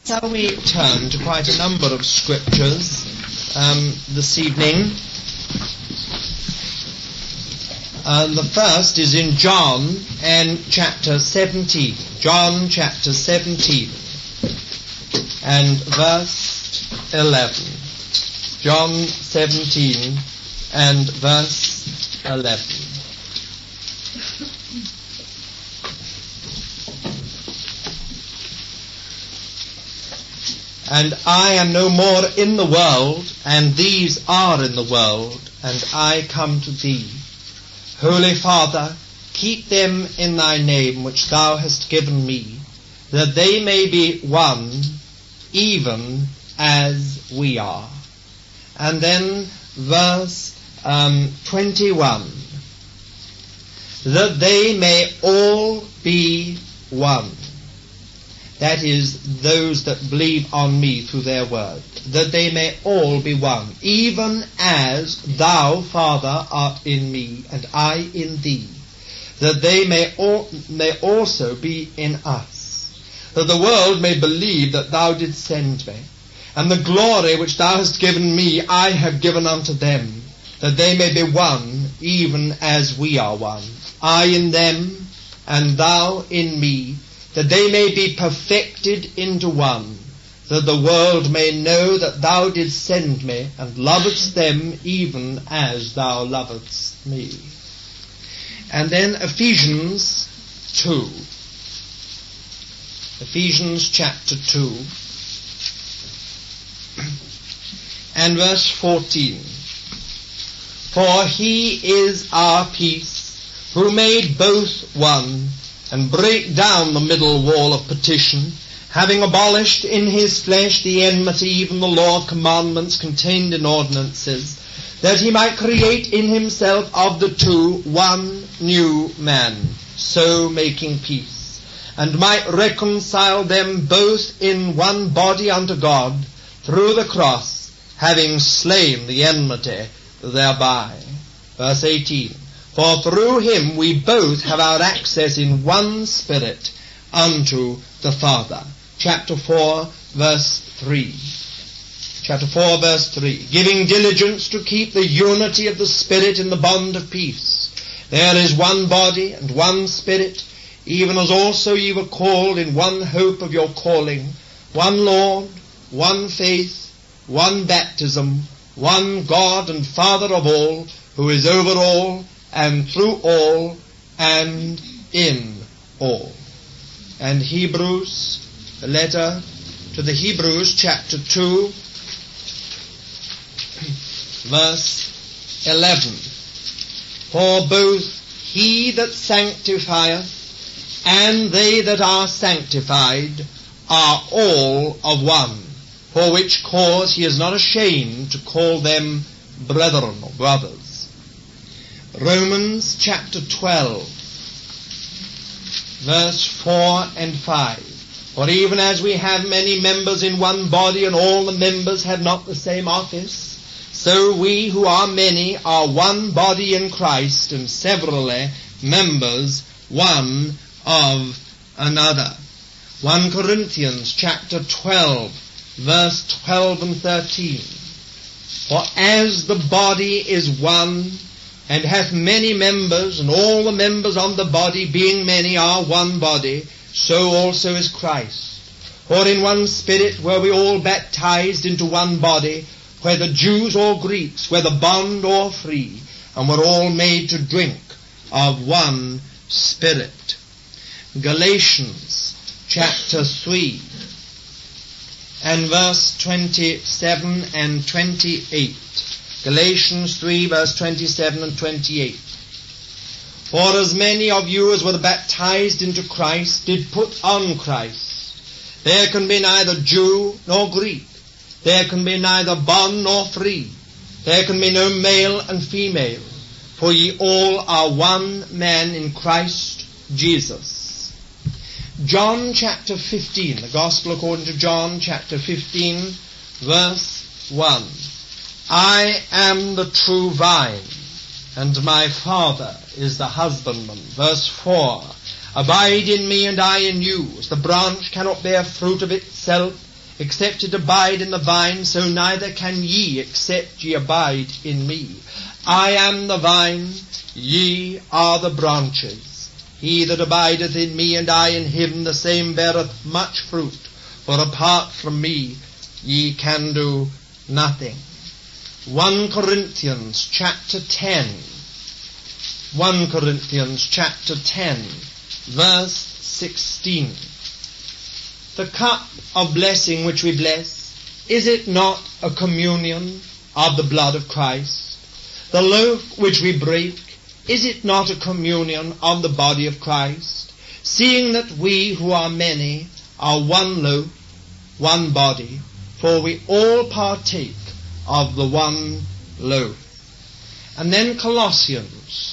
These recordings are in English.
Shall we turn to quite a number of scriptures this evening? The first is in John and chapter 17. John chapter 17 and verse 11. John 17 and verse 11. And I am no more in the world, and these are in the world, and I come to thee. Holy Father, keep them in thy name which thou hast given me, that they may be one, even as we are. And then verse 21. That they may all be one. That is, those that believe on me through their word. That they may all be one, even as thou, Father, art in me, and I in thee. That they may also be in us. That the world may believe that thou didst send me. And the glory which thou hast given me, I have given unto them. That they may be one, even as we are one. I in them, and thou in me. That they may be perfected into one, that the world may know that thou didst send me, and lovedst them even as thou lovedst me. And then Ephesians 2. Ephesians chapter 2 and verse 14. For he is our peace, who made both one, and break down the middle wall of partition, having abolished in his flesh the enmity, even the law of commandments contained in ordinances, that he might create in himself of the two one new man, so making peace, and might reconcile them both in one body unto God, through the cross, having slain the enmity thereby. Verse 18. For through him we both have our access in one Spirit unto the Father. Chapter 4, verse 3. Chapter 4, verse 3. Giving diligence to keep the unity of the Spirit in the bond of peace. There is one body and one Spirit, even as also ye were called in one hope of your calling, one Lord, one faith, one baptism, one God and Father of all, who is over all, and through all, and in all. And Hebrews, the letter to the Hebrews, chapter 2, verse 11. For both he that sanctifieth and they that are sanctified are all of one, for which cause he is not ashamed to call them brethren or brothers. Romans chapter 12, verse 4 and 5. For even as we have many members in one body, and all the members have not the same office, so we who are many are one body in Christ, and severally members one of another. 1 Corinthians chapter 12, verse 12 and 13. For as the body is one, and hath many members, and all the members of the body, being many, are one body, so also is Christ. For in one Spirit were we all baptized into one body, whether Jews or Greeks, whether bond or free, and were all made to drink of one Spirit. Galatians chapter 3 and verse 27 and 28. Galatians 3, verse 27 and 28. For as many of you as were baptized into Christ did put on Christ. There can be neither Jew nor Greek. There can be neither bond nor free. There can be no male and female. For ye all are one man in Christ Jesus. John chapter 15, the Gospel according to John chapter 15, verse 1. I am the true vine, and my Father is the husbandman. Verse 4. Abide in me and I in you. As the branch cannot bear fruit of itself Except it abide in the vine, so neither can ye, except ye abide in me. I am the vine, ye are the branches. He that abideth in me, and I in him, the same beareth much fruit. For apart from me, ye can do nothing. 1 Corinthians chapter 10. 1 Corinthians chapter 10, verse 16. The cup of blessing which we bless, is it not a communion of the blood of Christ? The loaf which we break, is it not a communion of the body of Christ? Seeing that we who are many are one loaf, one body, for we all partake of the one loaf. And then Colossians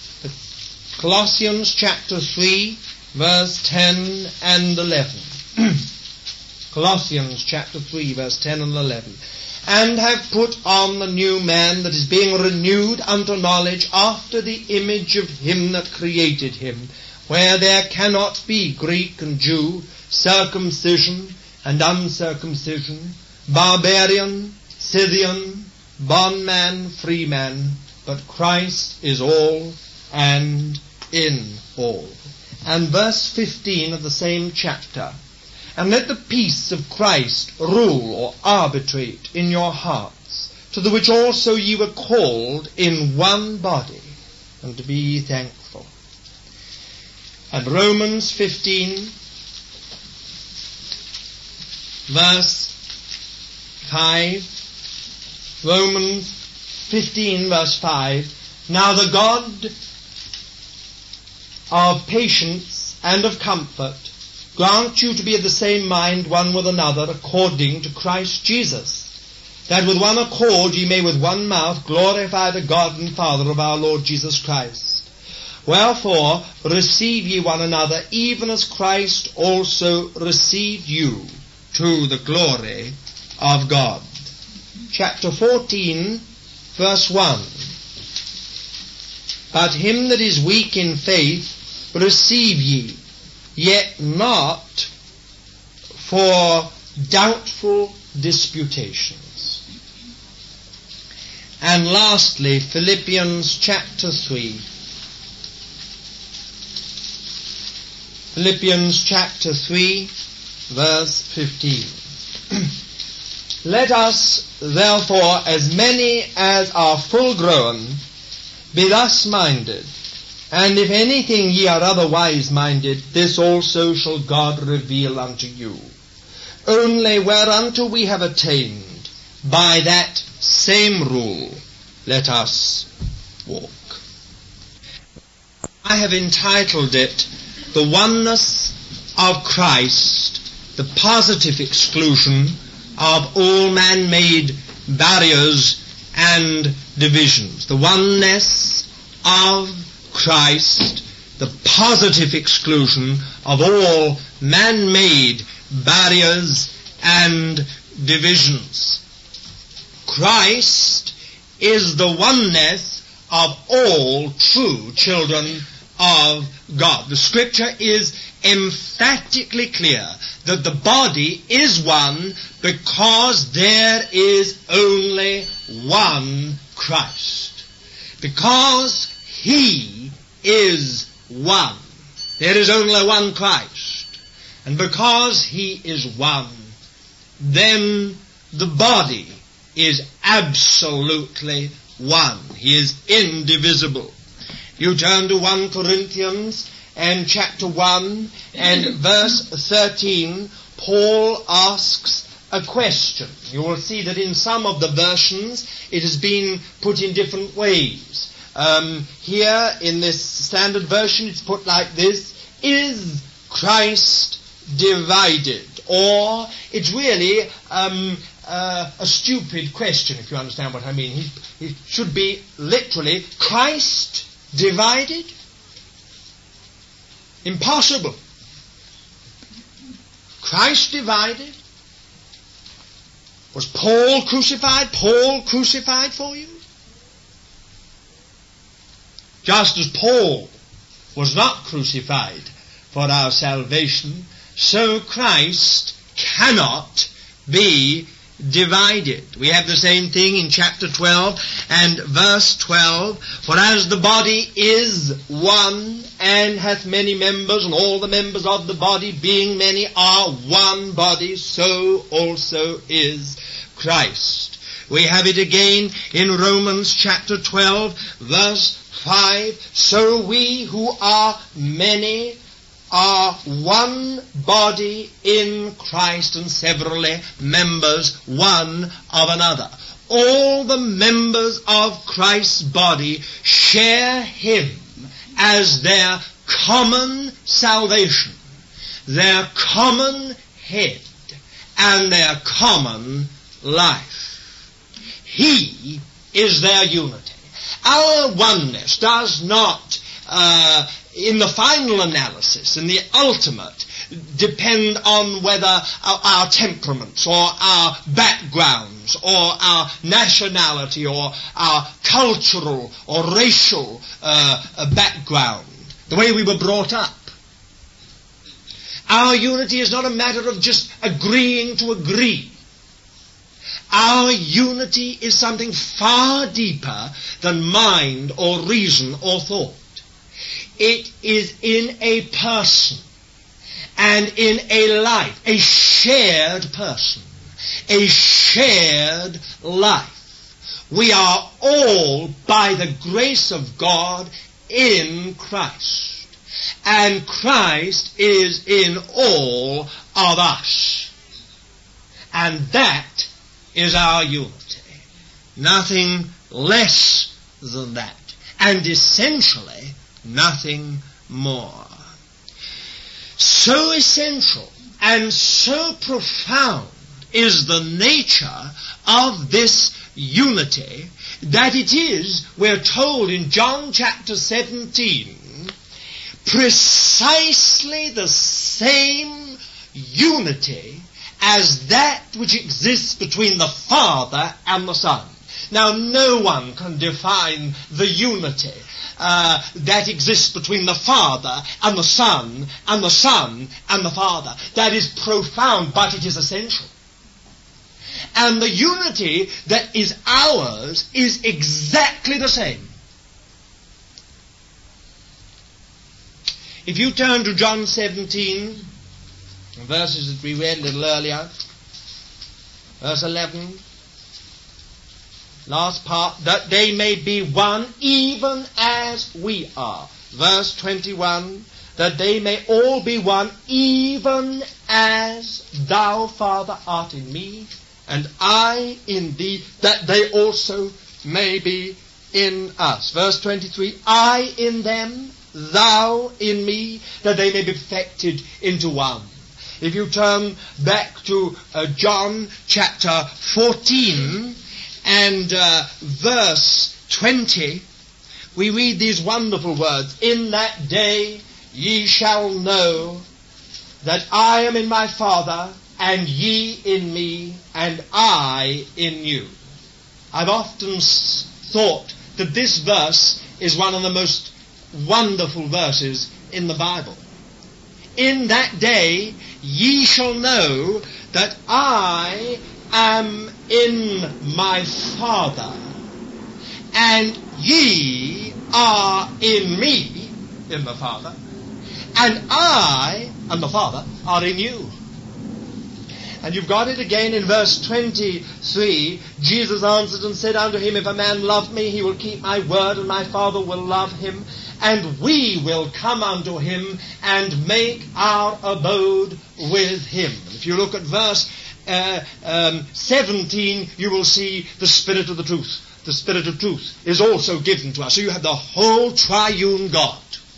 chapter 3, verse 10 and 11. Colossians chapter 3, verse 10 and 11. And have put on the new man that is being renewed unto knowledge after the image of him that created him, where there cannot be Greek and Jew, circumcision and uncircumcision, barbarian, Scythian, bondman, freeman, but Christ is all and in all. And verse 15 of the same chapter. And let the peace of Christ rule or arbitrate in your hearts, to the which also ye were called in one body, and to be ye thankful. And Romans 15, verse 5, Romans 15, verse 5, Now the God of patience and of comfort grant you to be of the same mind one with another according to Christ Jesus, that with one accord ye may with one mouth glorify the God and Father of our Lord Jesus Christ. Wherefore receive ye one another, even as Christ also received you to the glory of God. Chapter 14, verse 1. But him that is weak in faith receive ye, yet not for doubtful disputations. And lastly, Philippians chapter 3. Philippians chapter 3, verse 15. Let us, therefore, as many as are full grown, be thus minded. And if anything ye are otherwise minded, this also shall God reveal unto you. Only whereunto we have attained, by that same rule, let us walk. I have entitled it, The Oneness of Christ, the Positive Exclusion of all man-made barriers and divisions. The oneness of Christ, the positive exclusion of all man-made barriers and divisions. Christ is the oneness of all true children of God. The Scripture is emphatically clear that the body is one because there is only one Christ. Because He is one. There is only one Christ. And because He is one, then the body is absolutely one. He is indivisible. You turn to 1 Corinthians and chapter 1 and verse 13, Paul asks a question. You will see that in some of the versions it has been put in different ways. Here in this standard version it's put like this, is Christ divided? Or it's really a stupid question, if you understand what I mean. It should be literally, Christ divided? Impossible. Christ divided? Was Paul crucified? Paul crucified for you? Just as Paul was not crucified for our salvation, so Christ cannot be divided. We have the same thing in chapter 12 and verse 12. For as the body is one and hath many members, and all the members of the body being many are one body, so also is Christ. We have it again in Romans chapter 12 verse 5. So we who are many are one body in Christ, and severally members one of another. All the members of Christ's body share him as their common salvation, their common head, and their common life. He is their unity. Our oneness does not in the final analysis, in the ultimate, depend on whether our temperaments or our backgrounds or our nationality or our cultural or racial background, the way we were brought up. Our unity is not a matter of just agreeing to agree. Our unity is something far deeper than mind or reason or thought. It is in a person and in a life, a shared person, a shared life. We are all, by the grace of God, in Christ. And Christ is in all of us. And that is our unity. Nothing less than that. And essentially, nothing more. So essential and so profound is the nature of this unity that it is, we're told in John chapter 17, precisely the same unity as that which exists between the Father and the Son. Now, no one can define the unity that exists between the Father and the Son and the Son and the Father. That is profound, but it is essential. And the unity that is ours is exactly the same. If you turn to John 17, verses that we read a little earlier, verse 11, last part, that they may be one even as we are. Verse 21, that they may all be one even as thou, Father, art in me, and I in thee, that they also may be in us. Verse 23, I in them, thou in me, that they may be perfected into one. If you turn back to John chapter 14 and verse 20, we read these wonderful words, in that day ye shall know that I am in my Father, and ye in me, and I in you. I've often thought that this verse is one of the most wonderful verses in the Bible. In that day ye shall know that I am in my Father, and ye are in me, in the Father, and I and the Father are in you. And you've got it again in verse 23. Jesus answered and said unto him, if a man love me, he will keep my word, and my Father will love him, and we will come unto him and make our abode with him. If you look at verse 17, you will see the Spirit of the truth. The Spirit of truth is also given to us. So you have the whole triune God.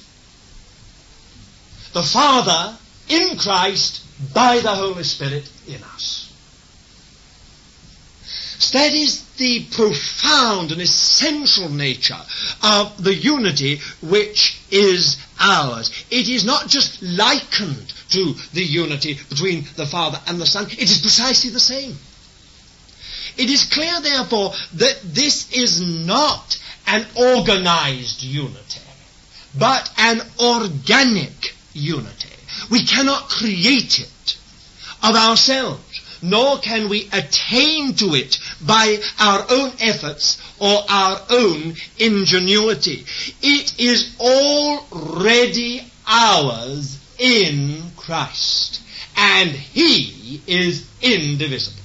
The Father in Christ by the Holy Spirit in us. So that is the profound and essential nature of the unity which is ours. It is not just likened to the unity between the Father and the Son. It is precisely the same. It is clear, therefore, that this is not an organized unity, but an organic unity. We cannot create it of ourselves, nor can we attain to it by our own efforts or our own ingenuity. It is already ours in Christ, and He is indivisible.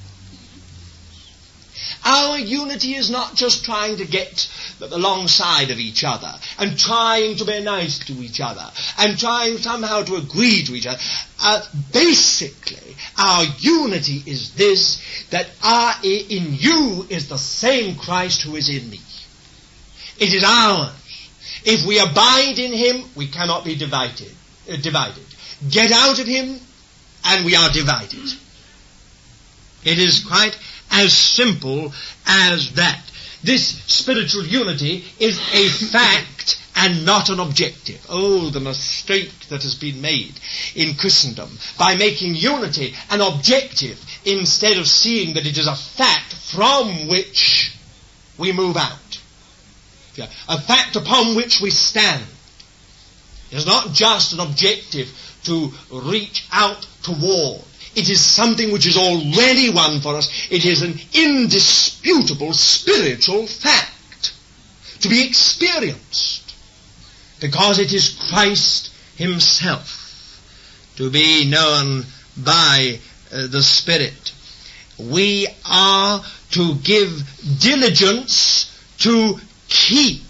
Our unity is not just trying to get alongside of each other and trying to be nice to each other and trying somehow to agree to each other. Basically, our unity is this, that in you is the same Christ who is in me. It is ours. If we abide in Him, we cannot be divided. Get out of Him, and we are divided. It is quite as simple as that. This spiritual unity is a fact and not an objective. Oh, the mistake that has been made in Christendom by making unity an objective instead of seeing that it is a fact from which we move out. A fact upon which we stand. It is not just an objective to reach out toward. It is something which is already won for us. It is an indisputable spiritual fact to be experienced, because it is Christ Himself, to be known by the Spirit. We are to give diligence to keep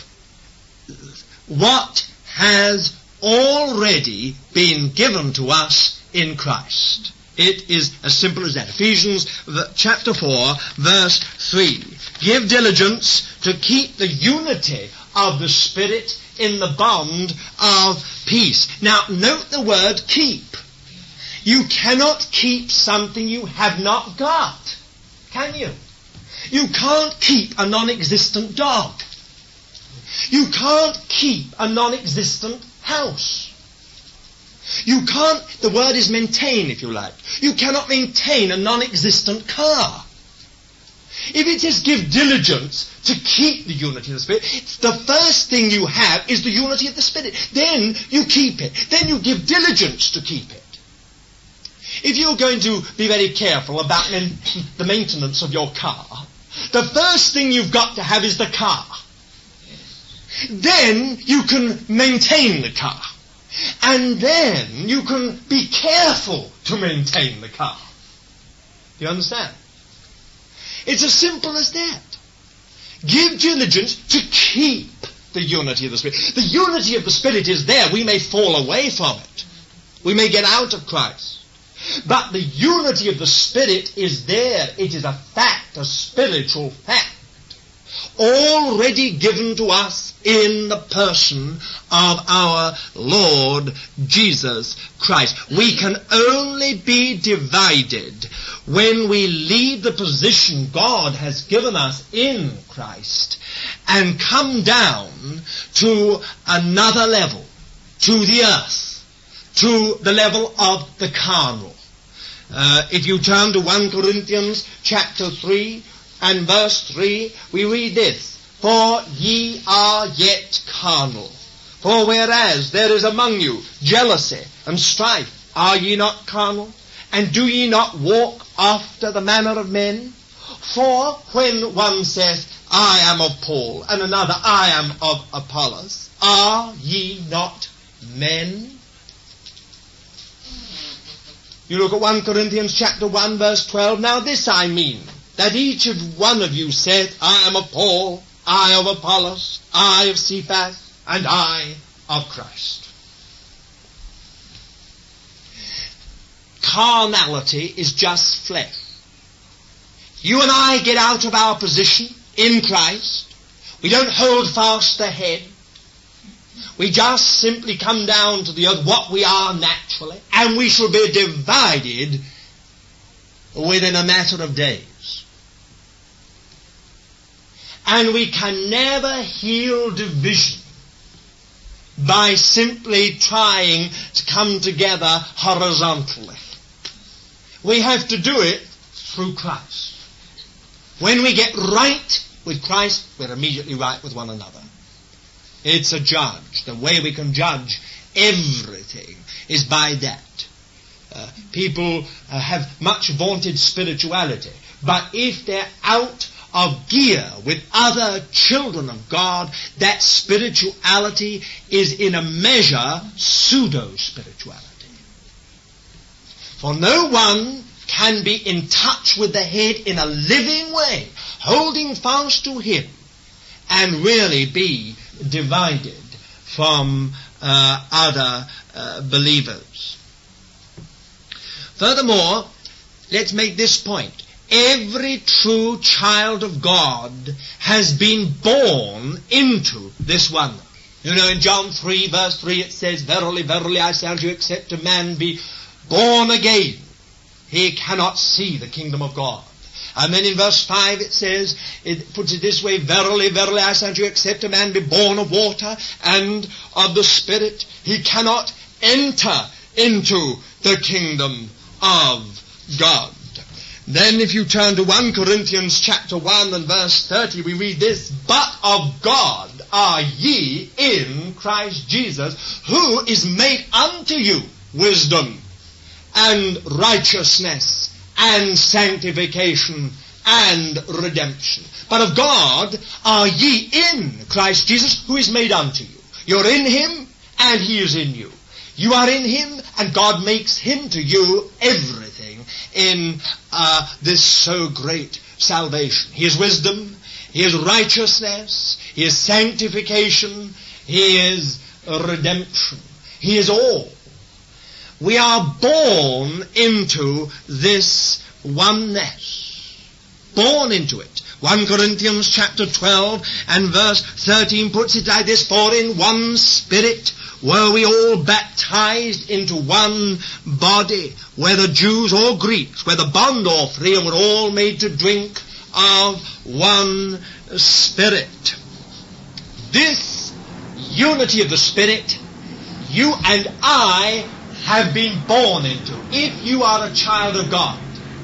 what has already been given to us in Christ. It is as simple as that. Ephesians chapter 4, verse 3. Give diligence to keep the unity of the Spirit in the bond of peace. Now, note the word keep. You cannot keep something you have not got, can you? You can't keep a non-existent dog. You can't keep a non-existent house. You can't, the word is maintain if you like. You cannot maintain a non-existent car. If it is give diligence to keep the unity of the Spirit, the first thing you have is the unity of the Spirit. Then you keep it. Then you give diligence to keep it. If you're going to be very careful about the maintenance of your car, the first thing you've got to have is the car. Then you can maintain the car. And then you can be careful to maintain the car. Do you understand? It's as simple as that. Give diligence to keep the unity of the Spirit. The unity of the Spirit is there. We may fall away from it. We may get out of Christ. But the unity of the Spirit is there. It is a fact, a spiritual fact, already given to us in the person of our Lord Jesus Christ. We can only be divided when we leave the position God has given us in Christ and come down to another level, to the earth, to the level of the carnal. If you turn to 1 Corinthians chapter 3 and verse 3, we read this: For ye are yet carnal. For whereas there is among you jealousy and strife, are ye not carnal? And do ye not walk after the manner of men? For when one says, I am of Paul, and another, I am of Apollos, are ye not men? You look at 1 Corinthians chapter 1 verse 12. Now this I mean, that each of one of you said, I am of Paul, I of Apollos, I of Cephas, and I of Christ. Carnality is just flesh. You and I get out of our position in Christ. We don't hold fast the head. We just simply come down to the earth, what we are naturally, and we shall be divided within a matter of days. And we can never heal division by simply trying to come together horizontally. We have to do it through Christ. When we get right with Christ, we're immediately right with one another. It's a judge. The way we can judge everything is by that. people have much vaunted spirituality. But if they're out of gear with other children of God, that spirituality is in a measure pseudo-spirituality. For no one can be in touch with the head in a living way, holding fast to him, and really be divided from other believers. Furthermore, let's make this point. Every true child of God has been born into this oneness. You know, in John 3 verse 3 it says, "Verily, verily, I say unto you, except a man be born again, he cannot see the kingdom of God." And then in verse 5 it says, it puts it this way, "Verily, verily, I say unto you, except a man be born of water and of the Spirit, he cannot enter into the kingdom of God." Then if you turn to 1 Corinthians chapter 1 and verse 30, we read this, "But of God are ye in Christ Jesus, who is made unto you wisdom and righteousness and sanctification and redemption. But of God are ye in Christ Jesus, who is made unto you." You're in him and he is in you. You are in him and God makes him to you everything in this so great salvation. He is wisdom, he is righteousness, he is sanctification, he is redemption. He is all. We are born into this oneness. Born into it. 1 Corinthians chapter 12 and verse 13 puts it like this, "For in one Spirit were we all baptized into one body, whether Jews or Greeks, whether bond or free, and were all made to drink of one Spirit." This unity of the Spirit, you and I have been born into. If you are a child of God,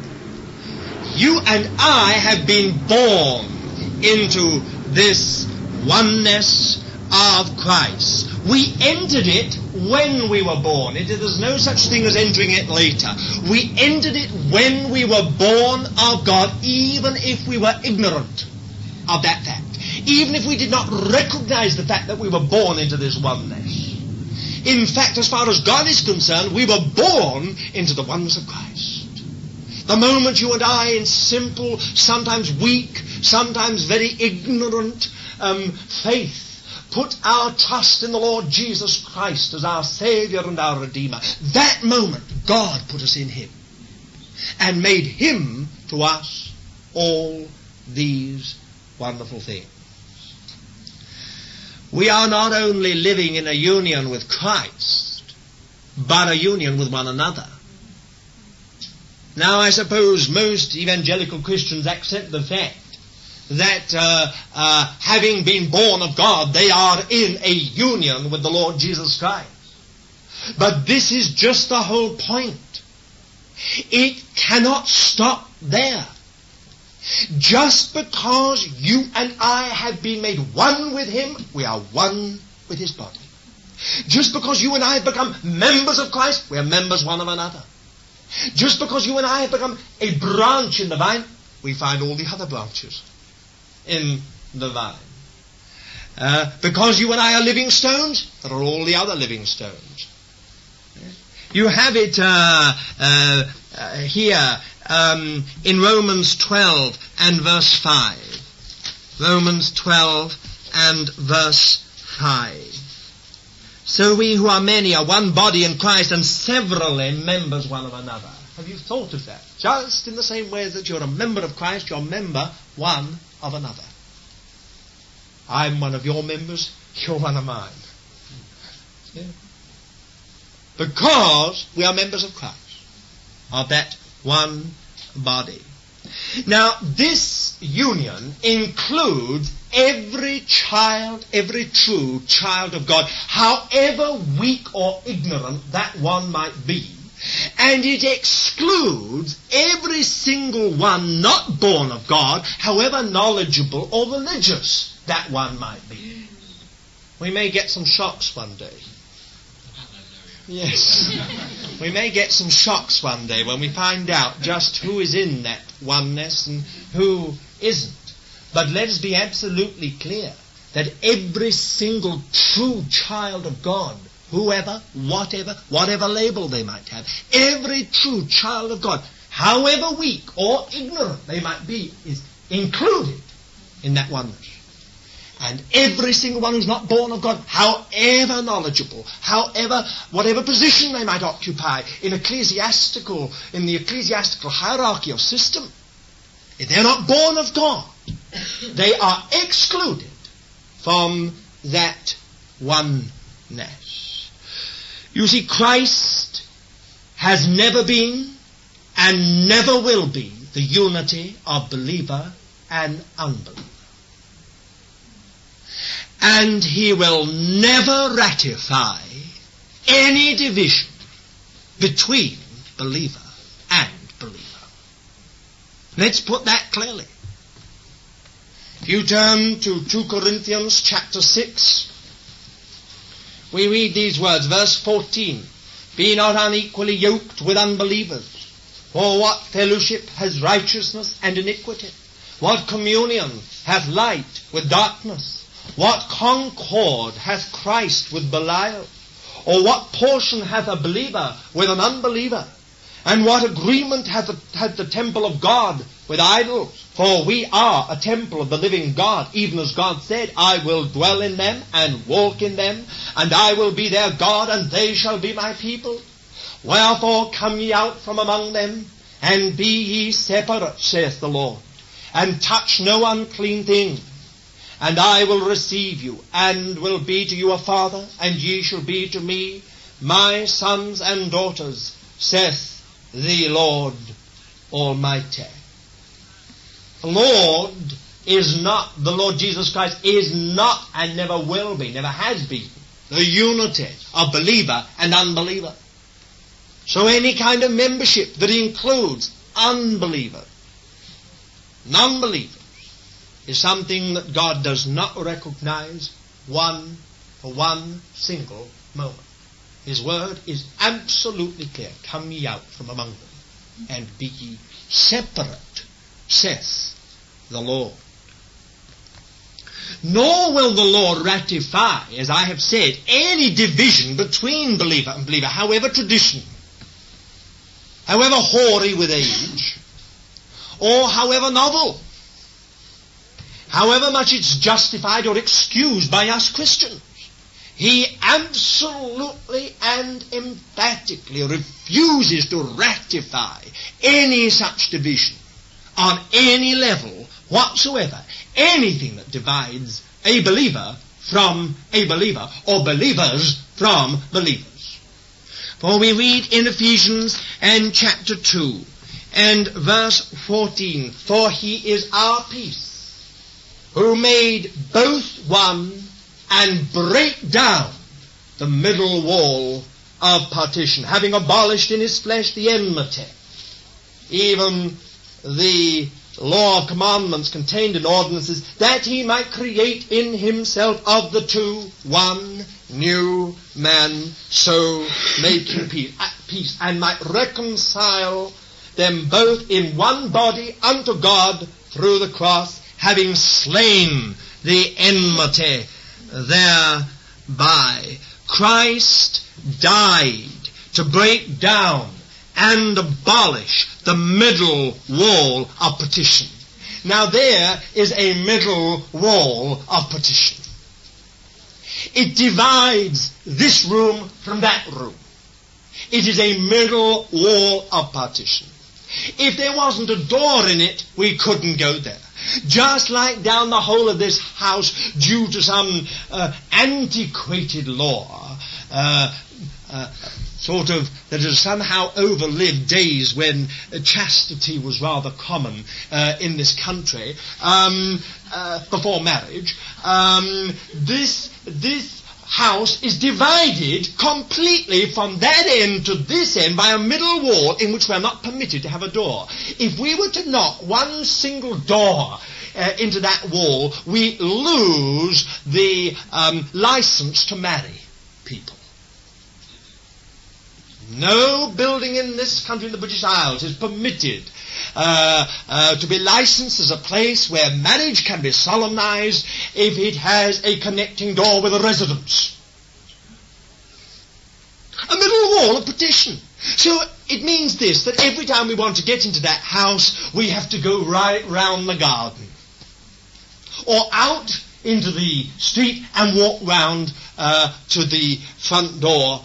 you and I have been born into this oneness of Christ. We entered it when we were born. There's no such thing as entering it later. We entered it when we were born of God, even if we were ignorant of that fact. Even if we did not recognize the fact that we were born into this oneness. In fact, as far as God is concerned, we were born into the oneness of Christ. The moment you and I, in simple, sometimes weak, sometimes very ignorant faith, put our trust in the Lord Jesus Christ as our Savior and our Redeemer, that moment God put us in him and made him to us all these wonderful things. We are not only living in a union with Christ, but a union with one another. Now, I suppose most evangelical Christians accept the fact that having been born of God, they are in a union with the Lord Jesus Christ. But this is just the whole point. It cannot stop there. Just because you and I have been made one with him, we are one with his body. Just because you and I have become members of Christ, we are members one of another. Just because you and I have become a branch in the vine, we find all the other branches in the vine. Because you and I are living stones, there are all the other living stones. You have it here in Romans 12 and verse 5. Romans 12 and verse 5. "So we who are many are one body in Christ, and severally members one of another." Have you thought of that? Just in the same way that you're a member of Christ, you're a member one of another. I'm one of your members, you're one of mine. Yeah. Because we are members of Christ, of that one body. Now, this union includes every child, every true child of God, however weak or ignorant that one might be. And it excludes every single one not born of God, however knowledgeable or religious that one might be. We may get some shocks one day. Yes. We may get some shocks one day when we find out just who is in that oneness and who isn't. But let us be absolutely clear that every single true child of God, whoever, whatever label they might have, every true child of God, however weak or ignorant they might be, is included in that oneness. And every single one who's not born of God, however knowledgeable, whatever position they might occupy in the ecclesiastical hierarchy or system, if they're not born of God, they are excluded from that oneness. You see, Christ has never been and never will be the unity of believer and unbeliever. And he will never ratify any division between believer and believer. Let's put that clearly. If you turn to 2 Corinthians chapter 6, we read these words, verse 14. Be not unequally yoked with unbelievers. For what fellowship has righteousness and iniquity? What communion hath light with darkness? What concord hath Christ with Belial? Or what portion hath a believer with an unbeliever? And what agreement hath the temple of God with idols? For we are a temple of the living God, even as God said, I will dwell in them and walk in them, and I will be their God, and they shall be my people. Wherefore come ye out from among them, and be ye separate, saith the Lord, and touch no unclean thing. And I will receive you, and will be to you a father, and ye shall be to me my sons and daughters, saith the Lord Almighty. The Lord Jesus Christ is not and never will be, never has been, the unity of believer and unbeliever. So any kind of membership that includes unbelievers, non-believers, is something that God does not recognize for one single moment. His word is absolutely clear. Come ye out from among them, and be ye separate, saith the Lord. Nor will the Lord ratify, as I have said, any division between believer and believer, however traditional, however hoary with age, or however novel, however much it's justified or excused by us Christians. He absolutely and emphatically refuses to ratify any such division on any level whatsoever, anything that divides a believer from a believer, or believers from believers. For we read in Ephesians and chapter 2 and verse 14, for he is our peace, who made both one and break down the middle wall of partition, having abolished in his flesh the enmity, even the law of commandments contained in ordinances, that he might create in himself of the two one new man, so making peace, and might reconcile them both in one body unto God through the cross, having slain the enmity thereby. Christ died to break down and abolish the middle wall of partition. Now there is a middle wall of partition. It divides this room from that room. It is a middle wall of partition. If there wasn't a door in it, we couldn't go there. Just like down the whole of this house, due to some antiquated law, that has somehow overlived days when chastity was rather common in this country before marriage, this house is divided completely from that end to this end by a middle wall in which we are not permitted to have a door. If we were to knock one single door into that wall, we lose the license to marry people. No building in this country, in the British Isles, is permitted to be licensed as a place where marriage can be solemnized if it has a connecting door with a residence. A middle wall of partition. So it means this, that every time we want to get into that house, we have to go right round the garden. Or out into the street and walk round to the front door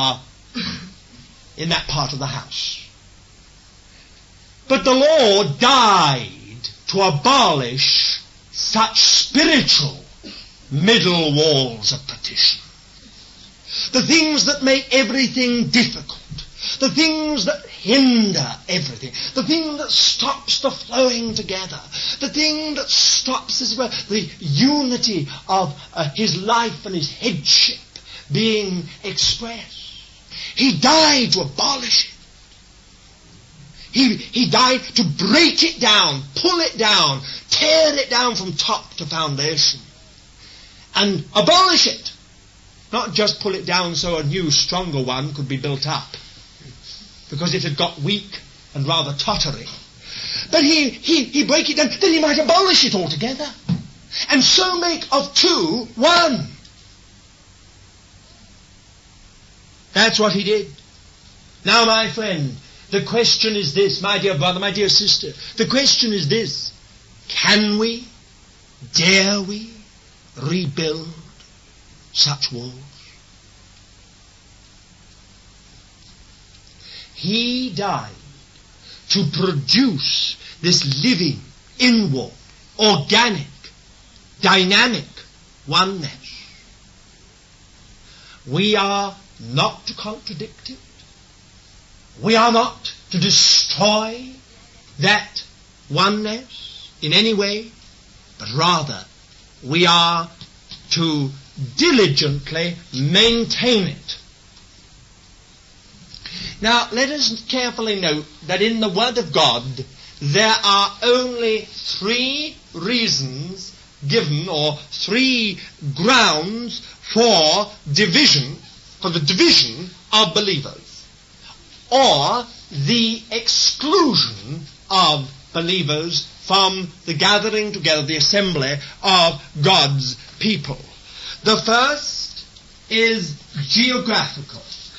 in that part of the house. But the Lord died to abolish such spiritual middle walls of partition. The things that make everything difficult. The things that hinder everything. The thing that stops the flowing together. The thing that stops, as well, the unity of his life and his headship being expressed. He died to abolish it. He died to break it down, pull it down, tear it down from top to foundation, and abolish it. Not just pull it down so a new, stronger one could be built up, because it had got weak and rather tottering. But he break it down, then he might abolish it altogether, and so make of two one. That's what he did. Now, my friend, the question is this, my dear brother, my dear sister, the question is this: can we, dare we, rebuild such walls? He died to produce this living, inward, organic, dynamic oneness. We are not to contradict it. We are not to destroy that oneness in any way, but rather we are to diligently maintain it. Now, let us carefully note that in the Word of God there are only three reasons given, or three grounds for division, for the division of believers, or the exclusion of believers from the gathering together, the assembly of God's people. The first is geographical.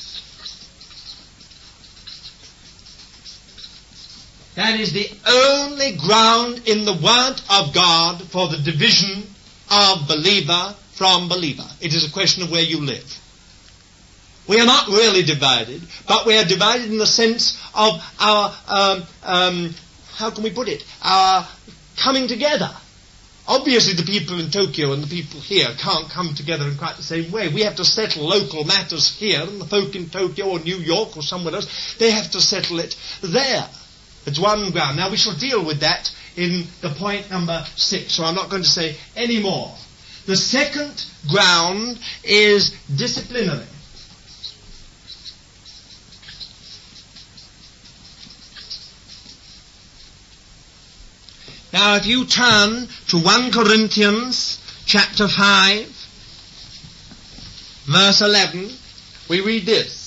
That is the only ground in the Word of God for the division of believer from believer. It is a question of where you live. We are not really divided, but we are divided in the sense of our, how can we put it, our coming together. Obviously the people in Tokyo and the people here can't come together in quite the same way. We have to settle local matters here, and the folk in Tokyo or New York or somewhere else, they have to settle it there. It's one ground. Now we shall deal with that in the point number 6, so I'm not going to say any more. The second ground is disciplinary. Now if you turn to 1 Corinthians chapter 5, verse 11, we read this.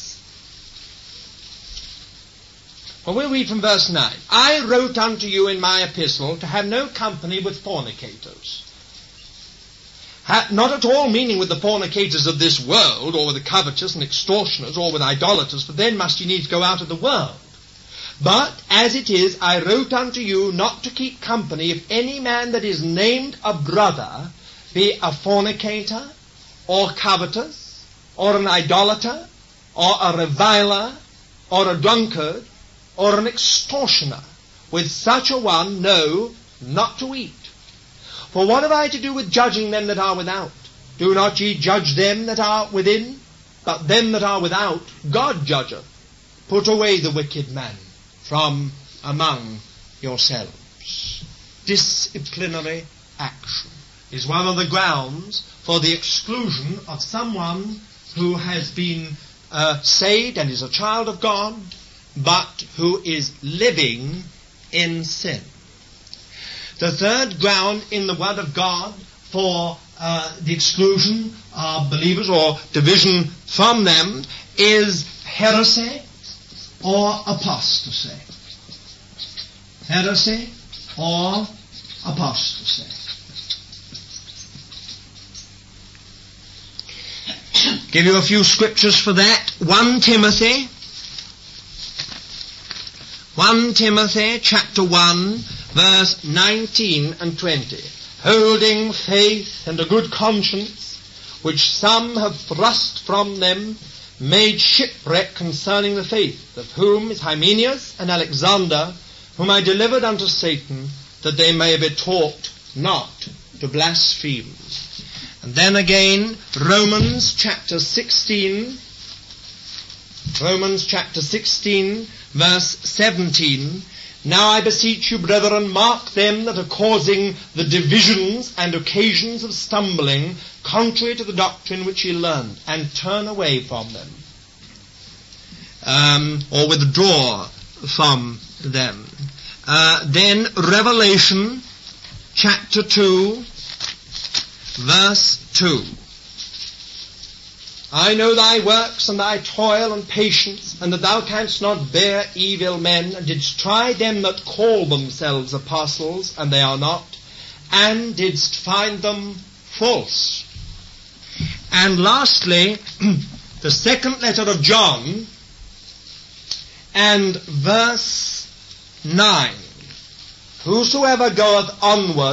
Well, we'll read from verse 9. I wrote unto you in my epistle to have no company with fornicators. Not at all meaning with the fornicators of this world, or with the covetous and extortioners, or with idolaters, for then must ye needs go out of the world. But, as it is, I wrote unto you not to keep company if any man that is named a brother be a fornicator, or covetous, or an idolater, or a reviler, or a drunkard, or an extortioner. With such a one, no, not to eat. For what have I to do with judging them that are without? Do not ye judge them that are within? But them that are without, God judgeth. Put away the wicked man from among yourselves. Disciplinary action is one of the grounds for the exclusion of someone who has been saved and is a child of God, but who is living in sin. The third ground in the Word of God for the exclusion of believers or division from them is heresy or apostasy. Heresy or apostasy. Give you a few scriptures for that. 1 Timothy chapter 1, verse 19 and 20. Holding faith and a good conscience, which some have thrust from them, made shipwreck concerning the faith, of whom is Hymenaeus and Alexander, whom I delivered unto Satan, that they may be taught not to blaspheme. And then again, Romans chapter 16, verse 17. Now I beseech you, brethren, mark them that are causing the divisions and occasions of stumbling, contrary to the doctrine which ye learned, and turn away from them, or withdraw from them. Then Revelation chapter 2, verse 2. I know thy works and thy toil and patience, and that thou canst not bear evil men, and didst try them that call themselves apostles, and they are not, and didst find them false. And lastly, the second letter of John, and verse 9. Whosoever goeth onward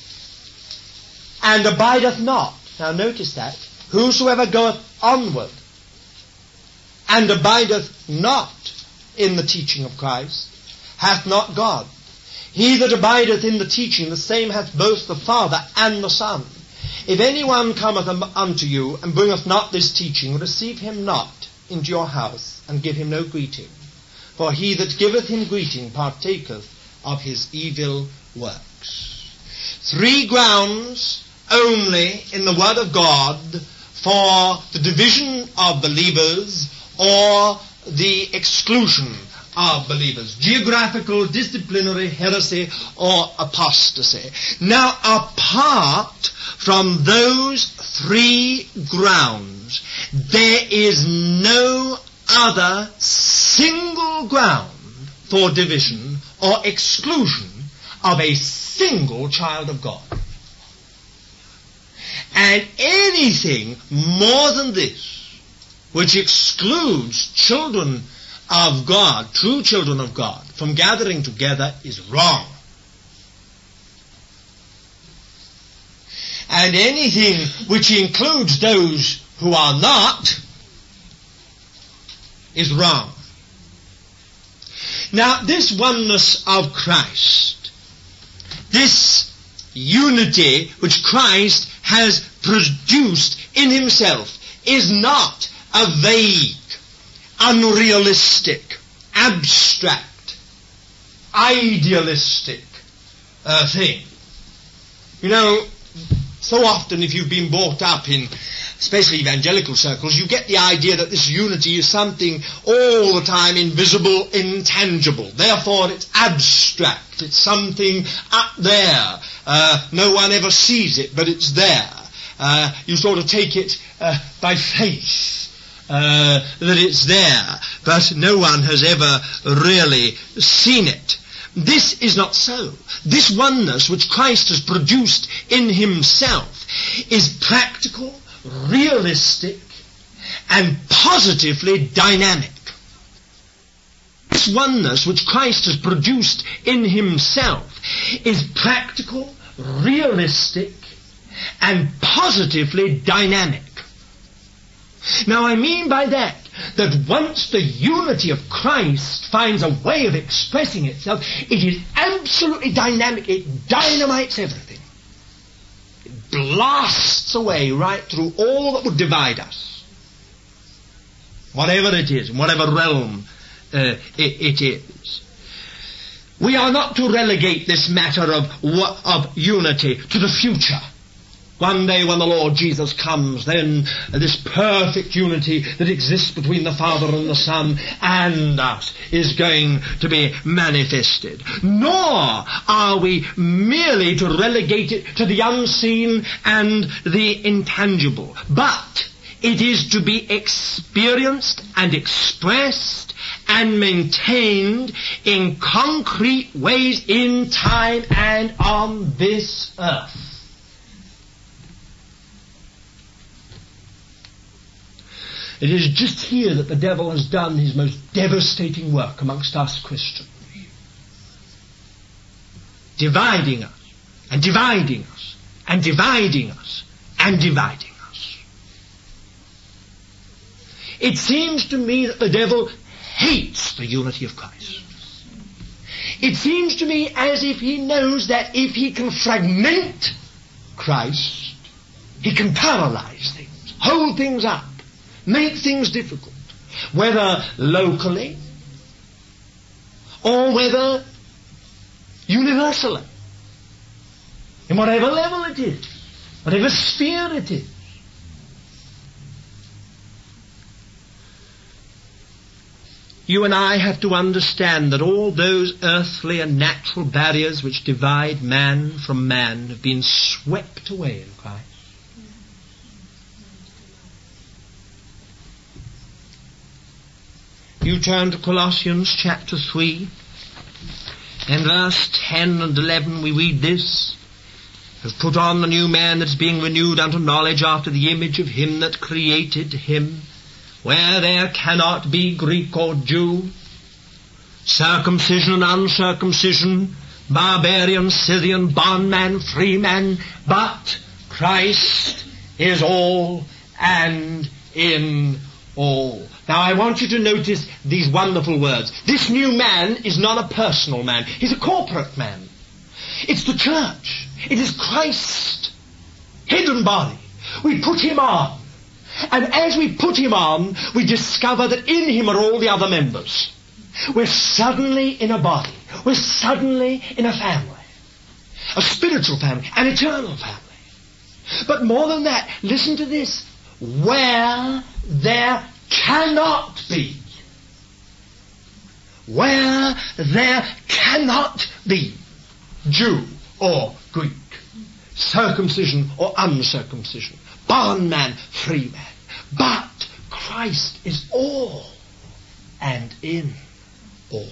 and abideth not. Now notice that. Whosoever goeth onward and abideth not in the teaching of Christ hath not God. He that abideth in the teaching, the same hath both the Father and the Son. If anyone cometh unto you and bringeth not this teaching, receive him not into your house, and give him no greeting. For he that giveth him greeting partaketh of his evil works. 3 grounds only in the Word of God for the division of believers or the exclusion of believers: geographical, disciplinary, heresy, or apostasy. Now, apart from those 3 grounds, there is no other single ground for division or exclusion of a single child of God. And anything more than this, which excludes children of God, true children of God, from gathering together, is wrong. And anything which includes those who are not is wrong. Now, this oneness of Christ, this unity which Christ has produced in himself, is not a vague, unrealistic, abstract, idealistic thing. You know, so often if you've been brought up in especially evangelical circles, you get the idea that this unity is something all the time invisible, intangible. Therefore it's abstract. It's something up there. No one ever sees it, but it's there. You sort of take it by faith that it's there, but no one has ever really seen it. This is not so. This oneness which Christ has produced in himself is practical, realistic, and positively dynamic. This oneness which Christ has produced in himself is practical, realistic, and positively dynamic. Now I mean by that once the unity of Christ finds a way of expressing itself, it is absolutely dynamic. It dynamites everything. It blasts away right through all that would divide us, whatever it is, in whatever realm it is. We are not to relegate this matter of unity to the future. One day when the Lord Jesus comes, then this perfect unity that exists between the Father and the Son and us is going to be manifested. Nor are we merely to relegate it to the unseen and the intangible. But It is to be experienced and expressed and maintained in concrete ways in time and on this earth. It is just here that the devil has done his most devastating work amongst us Christians. Dividing us, and dividing us, and dividing us, and dividing us. It seems to me that the devil hates the unity of Christ. It seems to me as if he knows that if he can fragment Christ, he can paralyze things, hold things up, make things difficult, whether locally or whether universally, in whatever level it is, whatever sphere it is. You and I have to understand that all those earthly and natural barriers which divide man from man have been swept away in Christ. You turn to Colossians chapter 3, and verse 10 and 11 we read this: "Have put on the new man that is being renewed unto knowledge after the image of him that created him, where there cannot be Greek or Jew, circumcision and uncircumcision, barbarian, Scythian, bondman, freeman, but Christ is all and in all." Now I want you to notice these wonderful words. This new man is not a personal man. He's a corporate man. It's the church. It is Christ, hidden body. We put him on. And as we put him on, we discover that in him are all the other members. We're suddenly in a body. We're suddenly in a family. A spiritual family, an eternal family. But more than that, listen to this. Where there cannot be Jew or Greek, circumcision or uncircumcision, bondman, freeman, but Christ is all and in all.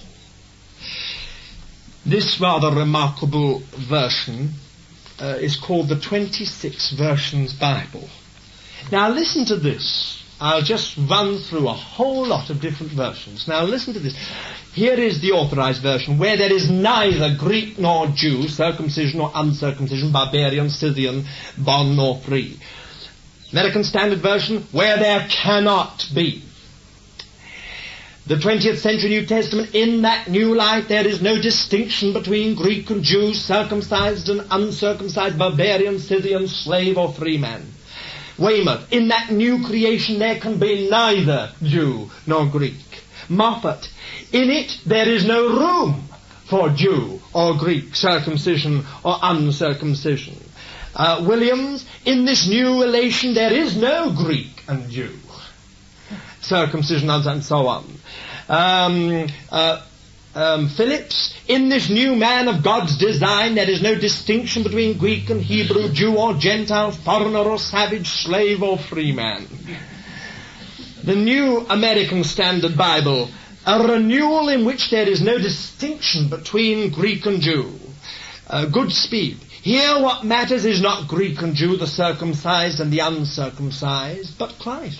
This rather remarkable version is called the 26 Versions Bible. Now listen to this. I'll just run through a whole lot of different versions. Now listen to this. Here is the Authorized Version, where there is neither Greek nor Jew, circumcision or uncircumcision, barbarian, Scythian, bond nor free. American Standard Version, where there cannot be. The 20th century New Testament, in that new life there is no distinction between Greek and Jew, circumcised and uncircumcised, barbarian, Scythian, slave or free man. Weymouth, in that new creation there can be neither Jew nor Greek. Moffat, in it there is no room for Jew or Greek, circumcision or uncircumcision. Williams, in this new relation there is no Greek and Jew, circumcision and so on. Phillips, in this new man of God's design there is no distinction between Greek and Hebrew, Jew or Gentile, foreigner or savage, slave or free man. The New American Standard Bible, a renewal in which there is no distinction between Greek and Jew. Goodspeed, here what matters is not Greek and Jew, the circumcised and the uncircumcised, but Christ.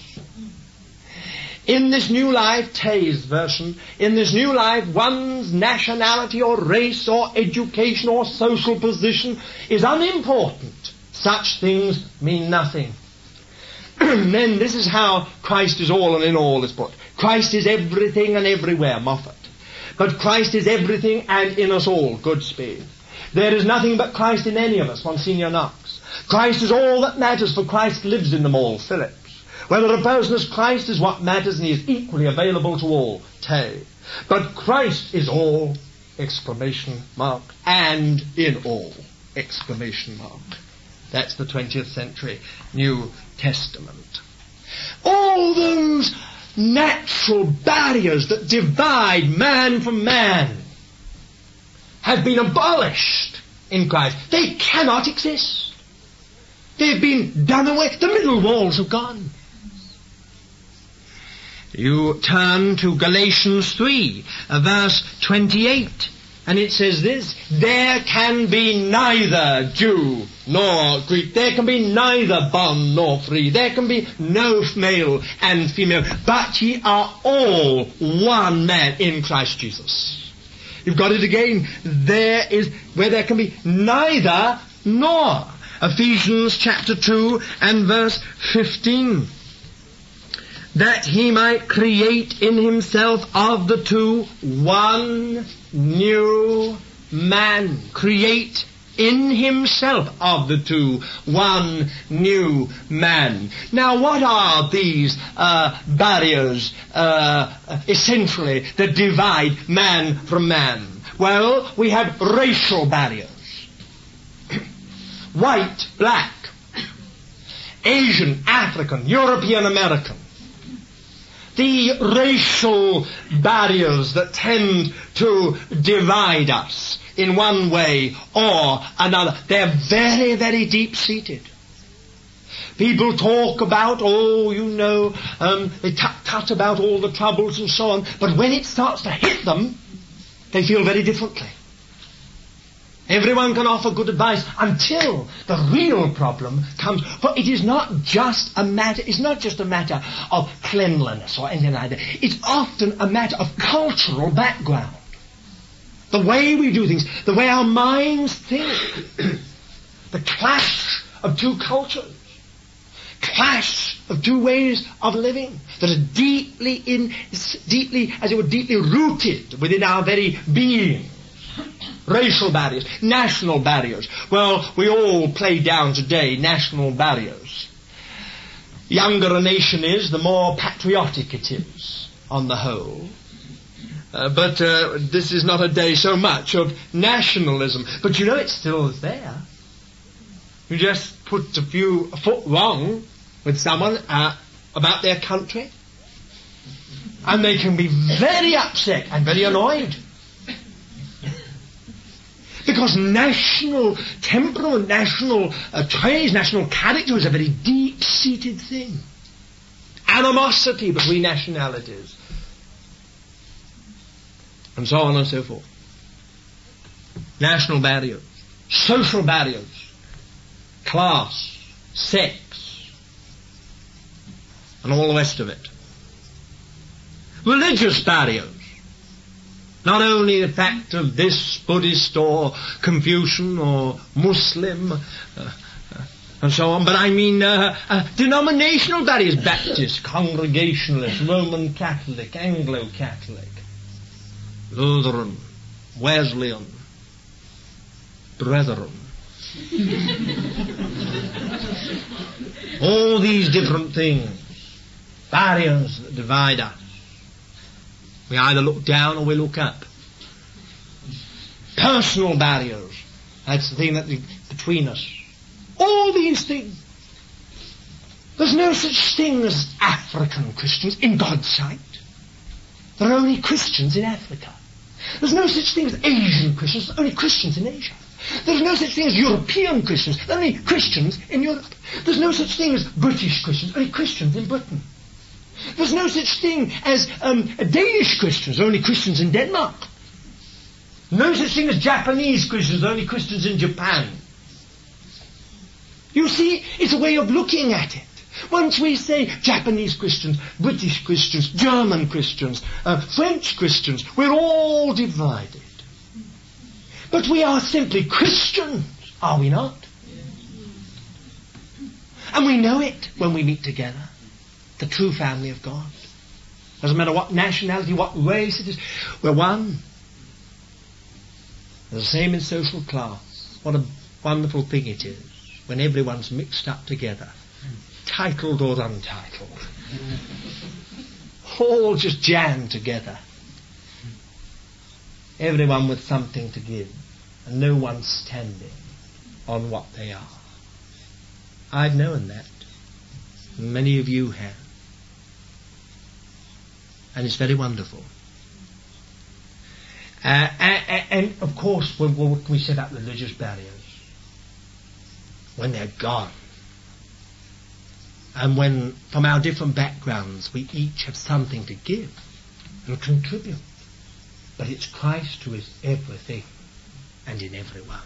In this new life, Tay's version, in this new life, one's nationality or race or education or social position is unimportant. Such things mean nothing. Then this is how Christ is all and in all is put. Christ is everything and everywhere, Moffat. But Christ is everything and in us all, Goodspeed. There is nothing but Christ in any of us, Monsignor Knox. Christ is all that matters, for Christ lives in them all, Phillips. Whether a person is Christ is what matters, and he is equally available to all, Tay. But Christ is all, exclamation mark, and in all, exclamation mark. That's the 20th century New Testament. All those natural barriers that divide man from man have been abolished in Christ. They cannot exist. They've been done away. The middle walls have gone. You turn to Galatians 3, verse 28, and it says this: there can be neither Jew nor Greek. There can be neither bond nor free. There can be no male and female. But ye are all one man in Christ Jesus. You've got it again. There is where there can be neither nor. Ephesians chapter 2 and verse 15. That he might create in himself of the two one new man. Create in himself of the two one new man. Now what are these barriers essentially that divide man from man? Well, we have racial barriers. White, black, Asian, African, European, American. The racial barriers that tend to divide us in one way or another, they're very, very deep-seated. People talk about, they tut about all the troubles and so on, but when it starts to hit them, they feel very differently. Everyone can offer good advice until the real problem comes. For it is not just a matter of cleanliness or anything like that. It's often a matter of cultural background. The way we do things, the way our minds think. The clash of two cultures. Clash of two ways of living that are deeply rooted within our very being. Racial barriers, national barriers. Well, we all play down today national barriers. The younger a nation is, the more patriotic it is, on the whole. But this is not a day so much of nationalism. But it's still there. You just put a foot wrong with someone about their country, and they can be very upset and very annoyed. Because national temperament, national traits, national character is a very deep-seated thing. Animosity between nationalities. And so on and so forth. National barriers. Social barriers. Class. Sex. And all the rest of it. Religious barriers. Not only the fact of this Buddhist or Confucian or Muslim and so on, but I mean denominational barriers: Baptist, Congregationalist, Roman Catholic, Anglo-Catholic, Lutheran, Wesleyan, Brethren. All these different things, barriers that divide us. We either look down or we look up. Personal barriers. That's the thing that between us. All these things. There's no such thing as African Christians in God's sight. There are only Christians in Africa. There's no such thing as Asian Christians. There are only Christians in Asia. There's no such thing as European Christians. There are only Christians in Europe. There's no such thing as British Christians. Only Christians in Britain. There's no such thing as Danish Christians, only Christians in Denmark. No such thing as Japanese Christians, only Christians in Japan. You see, it's a way of looking at it. Once we say Japanese Christians, British Christians, German Christians, French Christians, we're all divided. But we are simply Christians, are we not? And we know it when we meet together. The true family of God. Doesn't matter what nationality, what race it is. We're one. The same in social class. What a wonderful thing it is when everyone's mixed up together. Titled or untitled. All just jammed together. Everyone with something to give. And no one standing on what they are. I've known that. Many of you have. And it's very wonderful. And of course, when we set up religious barriers, when they're gone, And when, from our different backgrounds, we each have something to give and contribute. But it's Christ who is everything and in everyone.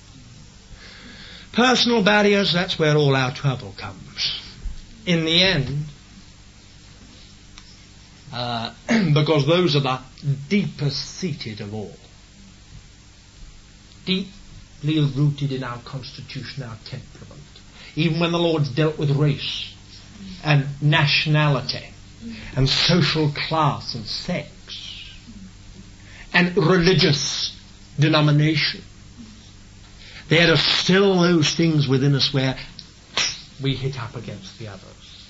Personal barriers, that's where all our trouble comes. In the end, because those are the deepest seated of all. Deeply rooted in our constitution, our temperament. Even when the Lord's dealt with race and nationality and social class and sex and religious denomination, there are still those things within us where we hit up against the others.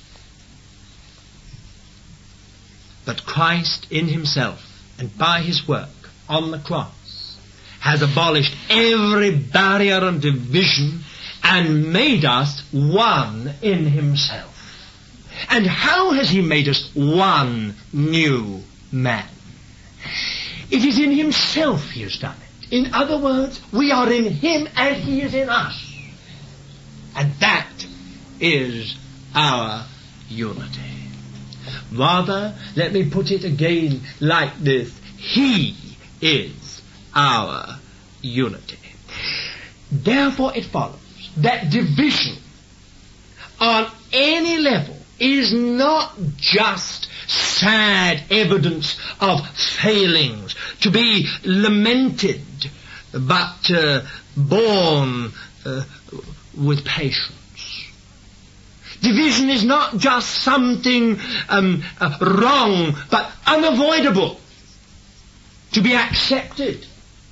But Christ in himself and by his work on the cross has abolished every barrier and division and made us one in himself. And how has he made us one new man? It is in himself he has done it. In other words, we are in him and he is in us. And that is our unity. Rather, let me put it again like this. He is our unity. Therefore it follows that division on any level is not just sad evidence of failings to be lamented, but borne with patience. Division is not just something wrong, but unavoidable, to be accepted.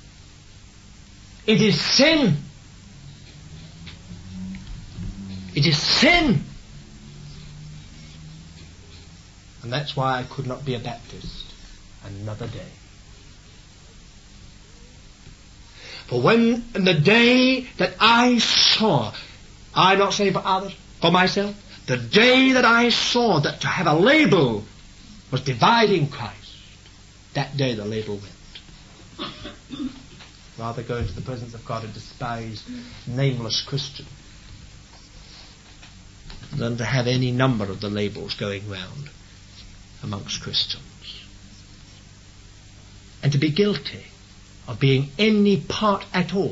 It is sin. It is sin. And that's why I could not be a Baptist another day. For when in the day that I saw, I'm not saying for others, for myself, the day that I saw that to have a label was dividing Christ, that day the label went. Rather go into the presence of God and despise nameless Christian than to have any number of the labels going round amongst Christians. And to be guilty of being any part at all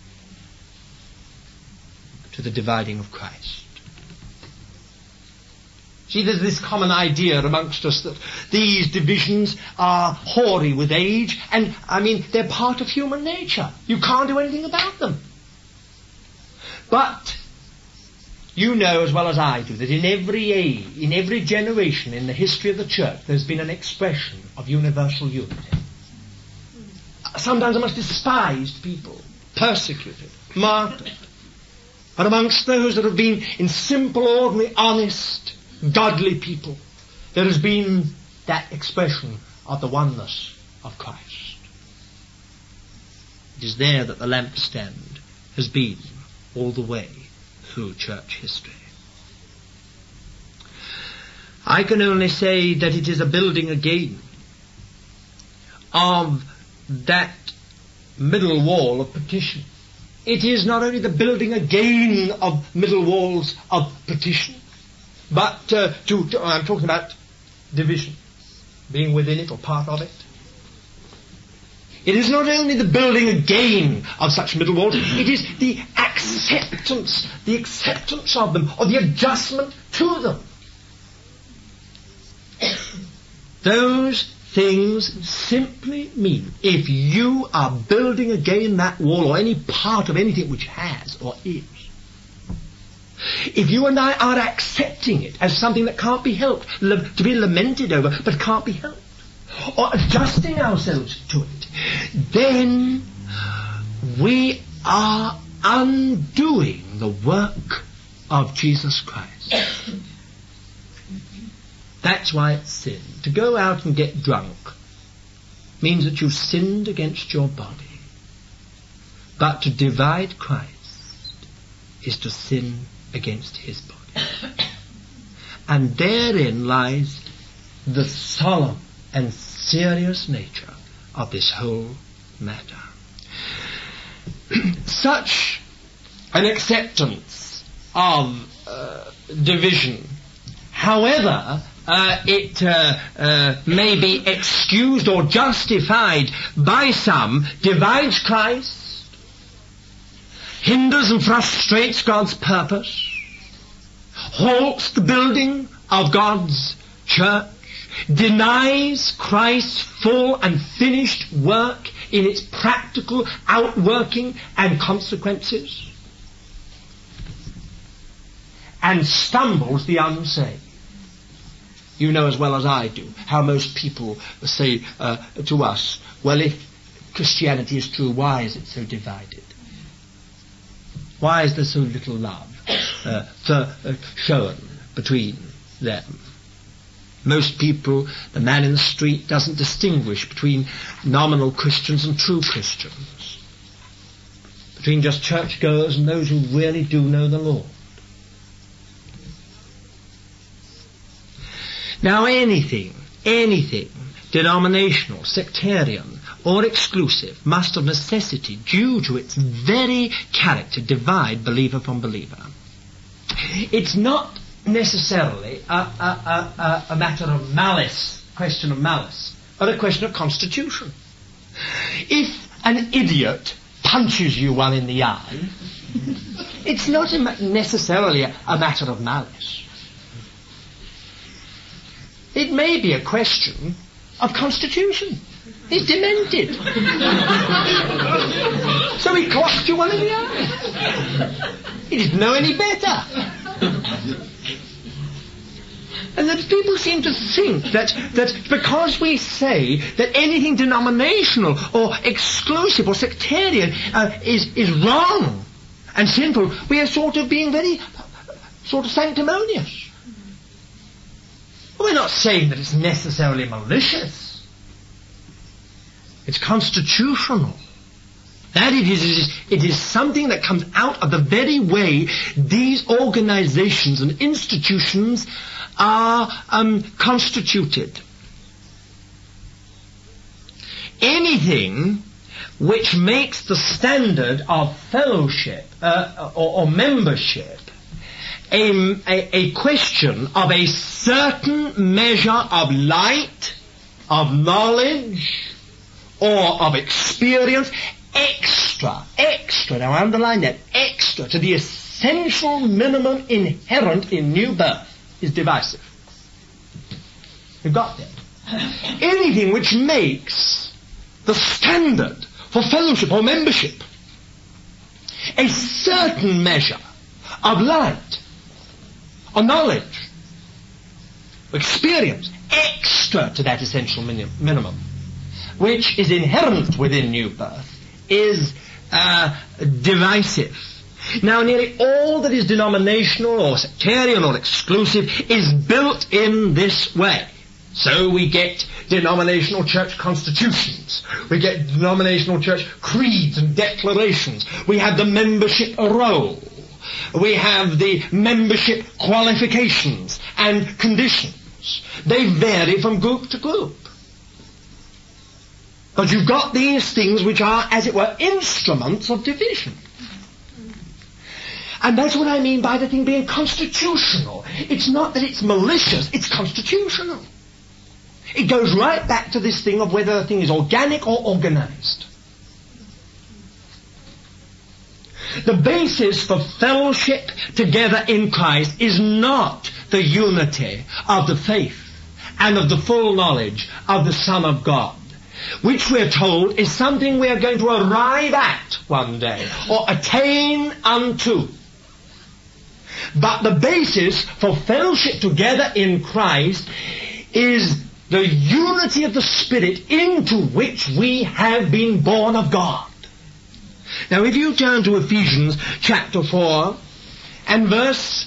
to the dividing of Christ. See, there's this common idea amongst us that these divisions are hoary with age, and, they're part of human nature. You can't do anything about them. But you know as well as I do that in every age, in every generation in the history of the church, there's been an expression of universal unity. Sometimes amongst despised people, persecuted, martyred. But amongst those that have been in simple, ordinary, honest, godly people, there has been that expression of the oneness of Christ. It is there that the lampstand has been all the way through church history. I can only say that it is a building again of that middle wall of partition. It is not only the building again of middle walls of partition, but I'm talking about division, being within it or part of it. It is not only the building again of such middle walls, it is the acceptance of them, or the adjustment to them. Those things simply mean, if you are building again that wall, or any part of anything which has or is, if you and I are accepting it as something that can't be helped, to be lamented over, but can't be helped, or adjusting ourselves to it, then we are undoing the work of Jesus Christ. That's why it's sin. To go out and get drunk means that you've sinned against your body. But to divide Christ is to sin against his body. And therein lies the solemn and serious nature of this whole matter. Such an acceptance of division however it may be excused or justified by some, divides Christ, hinders and frustrates God's purpose, halts the building of God's church, denies Christ's full and finished work in its practical outworking and consequences, and stumbles the unsaved. You know as well as I do how most people say to us, well, if Christianity is true, why is it so divided? Why is there so little love shown between them? Most people, the man in the street doesn't distinguish between nominal Christians and true Christians, between just churchgoers and those who really do know the Lord. Now anything denominational, sectarian, or exclusive must of necessity, due to its very character, divide believer from believer. It's not necessarily a matter of malice, question of malice, but a question of constitution. If an idiot punches you one in the eye, it's not necessarily a matter of malice. It may be a question of constitution. He's demented. So he clocked you one in the eye. He didn't know any better. And that people seem to think that because we say that anything denominational or exclusive or sectarian is wrong and sinful, we are sort of being very sanctimonious. We're not saying that it's necessarily malicious. It's constitutional. That it is something that comes out of the very way these organizations and institutions are constituted. Anything which makes the standard of fellowship or membership a question of a certain measure of light, of knowledge, or of experience, extra, now I underline that, extra to the essential minimum inherent in new birth, is divisive. You've got that. Anything which makes the standard for fellowship or membership a certain measure of light, or knowledge, or experience, extra to that essential minimum, which is inherent within new birth, is divisive. Now, nearly all that is denominational or sectarian or exclusive is built in this way. So we get denominational church constitutions. We get denominational church creeds and declarations. We have the membership roll. We have the membership qualifications and conditions. They vary from group to group. But you've got these things which are, as it were, instruments of division. And that's what I mean by the thing being constitutional. It's not that it's malicious, it's constitutional. It goes right back to this thing of whether a thing is organic or organized. The basis for fellowship together in Christ is not the unity of the faith and of the full knowledge of the Son of God, which we're told is something we are going to arrive at one day, or attain unto. But the basis for fellowship together in Christ is the unity of the Spirit into which we have been born of God. Now if you turn to Ephesians chapter 4 and verse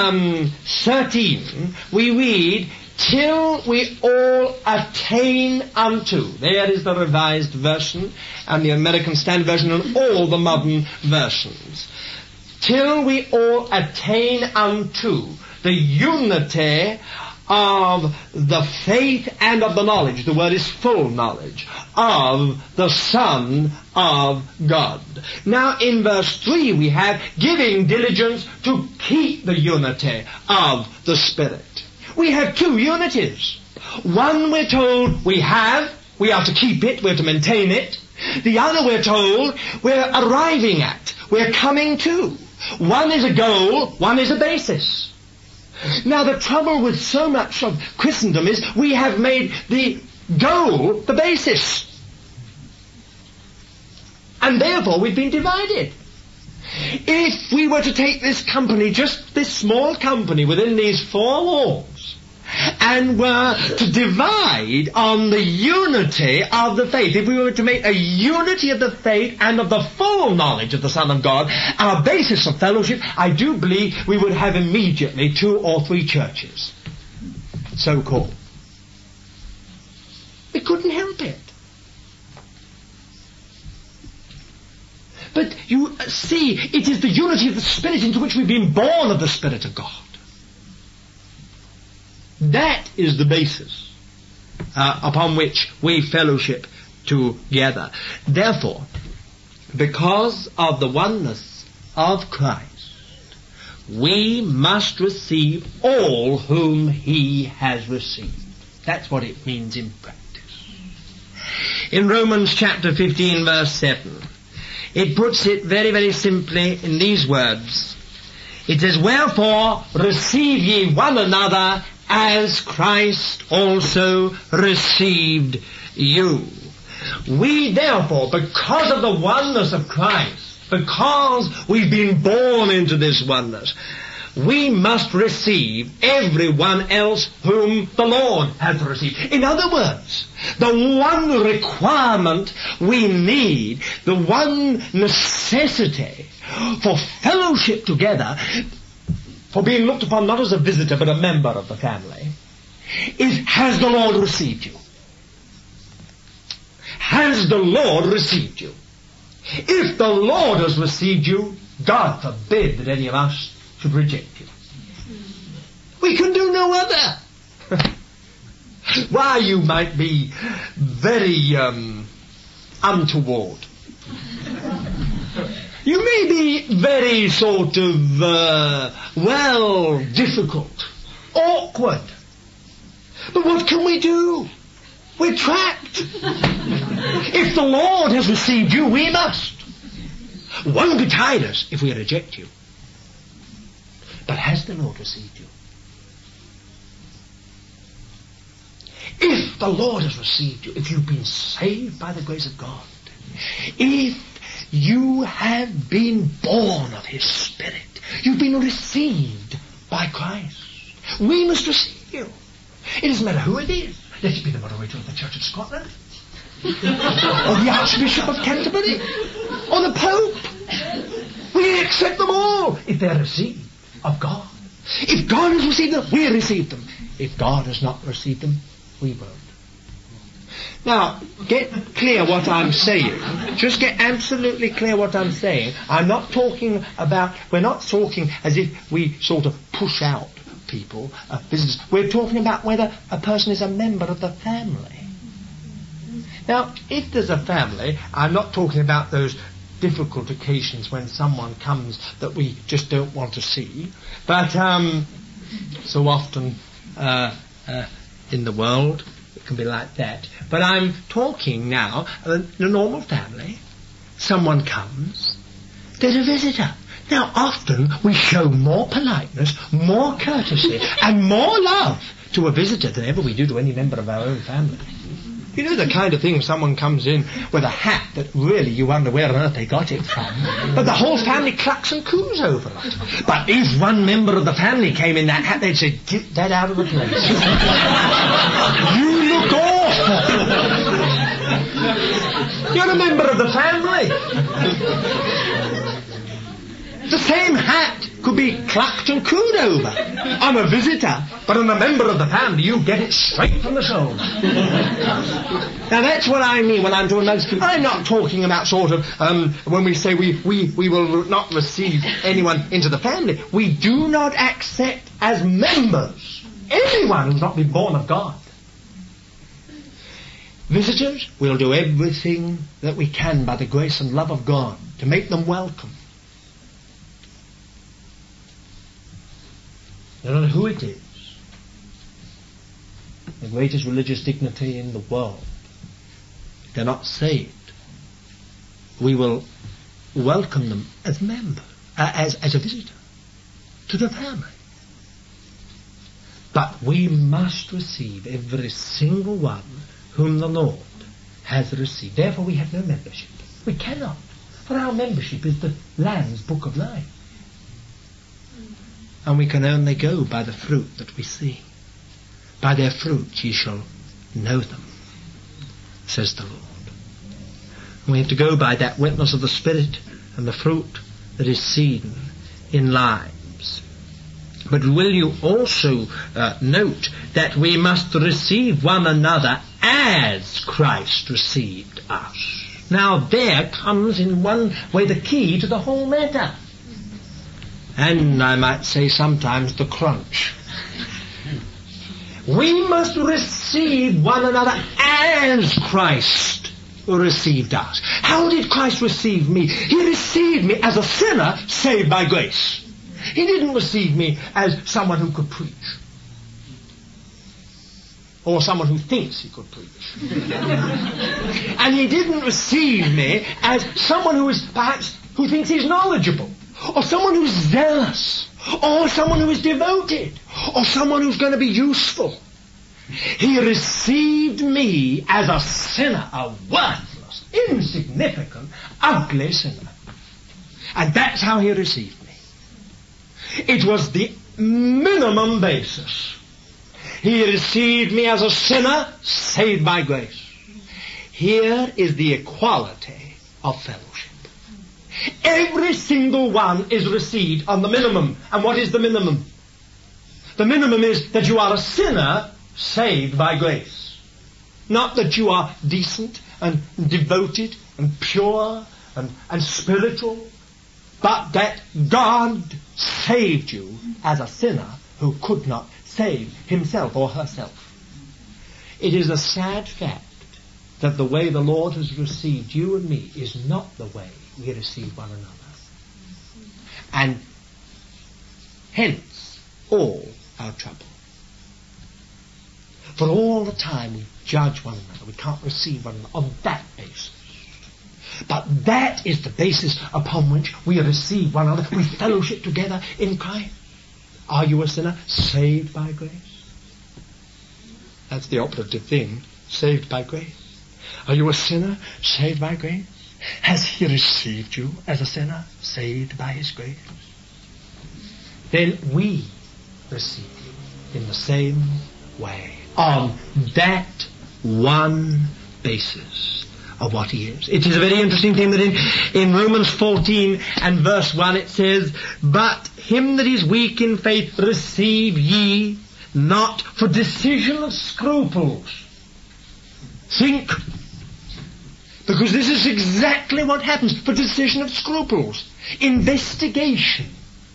13, we read, till we all attain unto. There is the Revised Version and the American Standard Version and all the modern versions. Till we all attain unto the unity of the faith and of the knowledge, the word is full knowledge, of the Son of God. Now in verse 3 we have giving diligence to keep the unity of the Spirit. We have two unities. One we're told we are to keep it, we're to maintain it. The other we're told we're arriving at, we're coming to. One is a goal, one is a basis. Now the trouble with so much of Christendom is we have made the goal the basis. And therefore we've been divided. If we were to take this company, just this small company within these four walls, and were to divide on the unity of the faith, if we were to make a unity of the faith and of the full knowledge of the Son of God our basis of fellowship, I do believe we would have immediately 2 or 3 churches, so-called. We couldn't help it. But you see, it is the unity of the Spirit into which we've been born of the Spirit of God. That is the basis upon which we fellowship together. Therefore, because of the oneness of Christ, we must receive all whom He has received. That's what it means in practice. In Romans chapter 15 verse 7, it puts it very, very simply in these words. It says, "Wherefore receive ye one another as Christ also received you." We therefore, because of the oneness of Christ, because we've been born into this oneness, we must receive everyone else whom the Lord has received. In other words, the one requirement we need, the one necessity for fellowship together, for being looked upon not as a visitor but a member of the family, is, has the Lord received you? Has the Lord received you? If the Lord has received you, God forbid that any of us should reject you. We can do no other. Why, you might be very untoward. You may be very sort of, difficult, awkward. But what can we do? We're trapped. If the Lord has received you, we must. Won't betide us if we reject you. But has the Lord received you? If the Lord has received you, if you've been saved by the grace of God, if you have been born of His Spirit, you've been received by Christ, we must receive you. It doesn't matter who it is. Let it be the moderator of the Church of Scotland, or the Archbishop of Canterbury, or the Pope. We accept them all if they're received of God. If God has received them, we receive them. If God has not received them, we won't. Now, get clear what I'm saying. Just get absolutely clear what I'm saying. I'm not talking about, we're not talking as if we sort of push out people, visitors. We're talking about whether a person is a member of the family. Now, if there's a family, I'm not talking about those difficult occasions when someone comes that we just don't want to see, but so often in the world it can be like that. But I'm talking now of a normal family. Someone comes, there's a visitor. Now often we show more politeness, more courtesy and more love to a visitor than ever we do to any member of our own family. You know the kind of thing, someone comes in with a hat that really you wonder where on earth they got it from, but the whole family clucks and coos over it. But if one member of the family came in that hat, they'd say, "Get that out of the place. You look awful. You're a member of the family." The same hat could be clucked and cooed over. I'm a visitor, but I'm a member of the family. You get it straight from the soul. Now that's what I mean when I'm talking about this. I'm not talking about sort of, when we say we will not receive anyone into the family. We do not accept as members anyone who's not been born of God. Visitors, we'll do everything that we can by the grace and love of God to make them welcome. No matter who it is. the greatest religious dignity in the world, if they're not saved, we will welcome them as member, as a visitor to the family. But we must receive every single one whom the Lord has received. Therefore we have no membership. We cannot. For our membership is the Lamb's book of life. And we can only go by the fruit that we see. By their fruit ye shall know them, says the Lord. And we have to go by that witness of the Spirit and the fruit that is seen in lives. But will you also note that we must receive one another as Christ received us? Now there comes in one way the key to the whole matter. And I might say sometimes the crunch. We must receive one another as Christ received us. How did Christ receive me? He received me as a sinner saved by grace. He didn't receive me as someone who could preach. Or someone who thinks he could preach. And he didn't receive me as someone who is perhaps, who thinks he's knowledgeable. Or someone who's zealous. Or someone who is devoted. Or someone who's going to be useful. He received me as a sinner, a worthless, insignificant, ugly sinner. And that's how he received me. It was the minimum basis. He received me as a sinner, saved by grace. Here is the equality of fellowship. Every single one is received on the minimum. And what is the minimum? The minimum is that you are a sinner saved by grace. Not that you are decent and devoted and pure and spiritual, but that God saved you as a sinner who could not save himself or herself. It is a sad fact that the way the Lord has received you and me is not the way we receive one another. And hence all our trouble. For all the time we judge one another, we can't receive one another on that basis. But that is the basis upon which we receive one another. We fellowship together in Christ. Are you a sinner? Saved by grace. That's the operative thing. Saved by grace. Are you a sinner? Saved by grace. Has he received you as a sinner? Saved by his grace. Then we receive you in the same way. On that one basis of what he is. It is a very interesting thing that in Romans 14 and verse 1 it says, but him that is weak in faith receive ye not for decision of scruples. Think. Because this is exactly what happens for decision of scruples. Investigation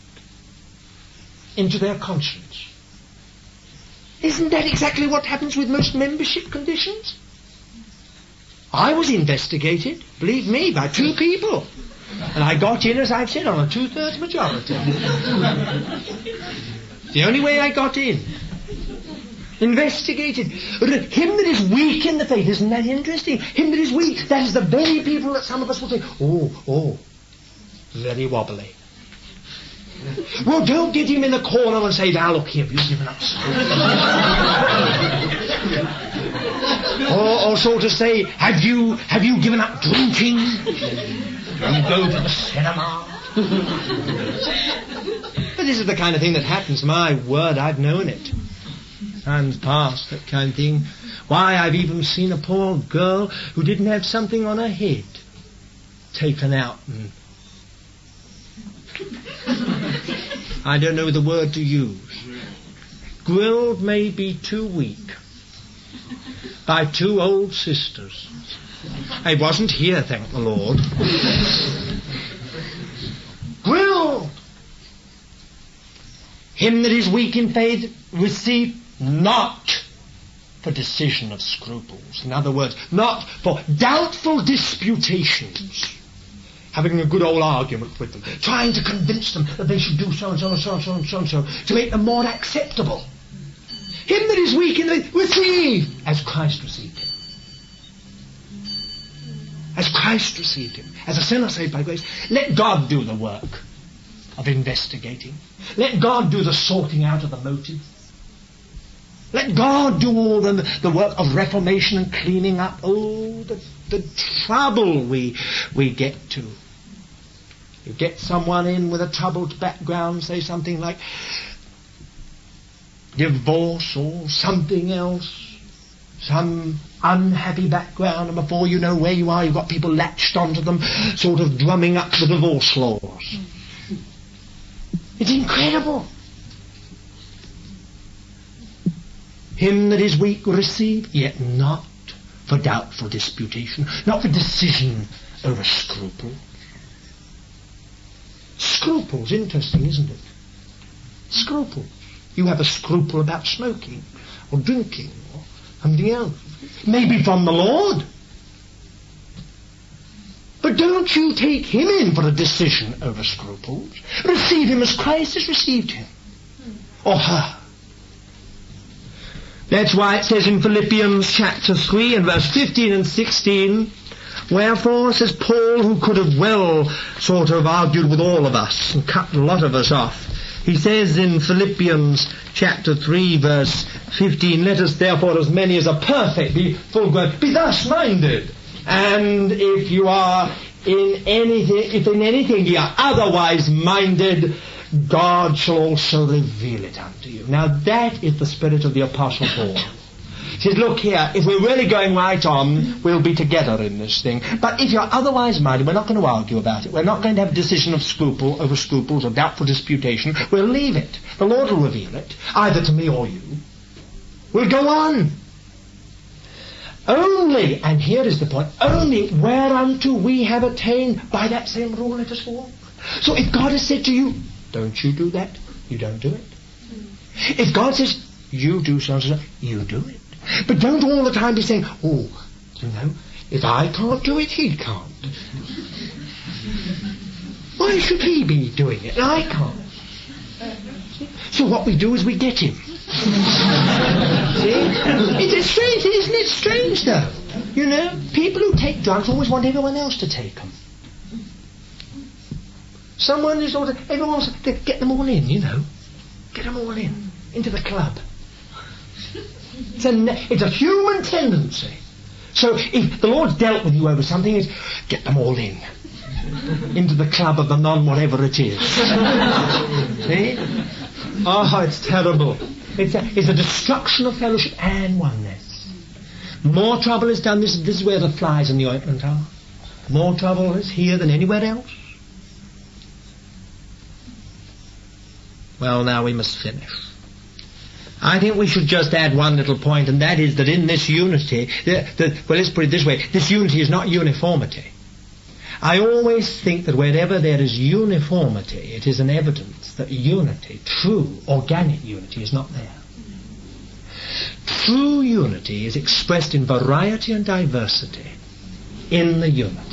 into their conscience. Isn't that exactly what happens with most membership conditions? I was investigated, believe me, by 2 people. And I got in, as I've said, on a 2/3 majority. The only way I got in. Investigated. Him that is weak in the faith, isn't that interesting? Him that is weak, that is the very people that some of us will say, oh, very wobbly. Well, don't get him in the corner and say, now look here, have you given up or sort of say, have you given up drinking? Don't go to the cinema. But this is the kind of thing that happens. My word, I've known it. Times past, that kind of thing. Why, I've even seen a poor girl who didn't have something on her head taken out and I don't know the word to use. Grilled maybe 2 weeks by 2 old sisters. I wasn't here, thank the Lord. Grilled. Him that is weak in faith receive not for decision of scruples. In other words, not for doubtful disputations. Having a good old argument with them, trying to convince them that they should do so and so and so and so and so and so to make them more acceptable. Him that is weak in the faith, receive as Christ received him. As Christ received him. As a sinner saved by grace. Let God do the work of investigating. Let God do the sorting out of the motives. Let God do all the work of reformation and cleaning up. Oh, the trouble we get to. You get someone in with a troubled background, say something like divorce or something else, some unhappy background, and before you know where you are, you've got people latched onto them, sort of drumming up the divorce laws. It's incredible. Him that is weak receive, yet not for doubtful disputation, not for decision over scruples. Scruples, interesting, isn't it? Scruples. You have a scruple about smoking or drinking or something else. Maybe from the Lord. But don't you take him in for a decision over scruples. Receive him as Christ has received him. Or her. That's why it says in Philippians chapter 3 and verse 15 and 16, wherefore, says Paul, who could have well sort of argued with all of us and cut a lot of us off, he says in Philippians chapter 3 verse 15, let us therefore as many as are perfect be full grown, be thus minded. And if you are in anything ye are otherwise minded, God shall also reveal it unto you. Now that is the spirit of the Apostle Paul. He says, look here, if we're really going right on, we'll be together in this thing. But if you're otherwise minded, we're not going to argue about it. We're not going to have a decision of scruple over scruples or doubtful disputation. We'll leave it. The Lord will reveal it, either to me or you. We'll go on. Only, and here is the point, only whereunto we have attained, by that same rule let us walk. So if God has said to you, don't you do that, you don't do it. If God says, you do so and so, you do it. But don't all the time be saying, oh, you know, if I can't do it, he can't. Why should he be doing it and I can't? So what we do is we get him. See? It's strange, isn't it? Strange though. You know, people who take drugs always want everyone else to take them. Someone is sort of, everyone wants to get them all in, you know. Get them all in, into the club. It's a human tendency. So if the Lord's dealt with you over something, it's get them all in. Into the club of the non-whatever it is. See? Oh, it's terrible. It's a destruction of fellowship and oneness. More trouble is done, this is where the flies in the ointment are. More trouble is here than anywhere else. Well, now we must finish. I think we should just add one little point, and that is that in this unity, well, let's put it this way, this unity is not uniformity. I always think that wherever there is uniformity, it is an evidence that unity, true, organic unity, is not there. True unity is expressed in variety and diversity in the unity.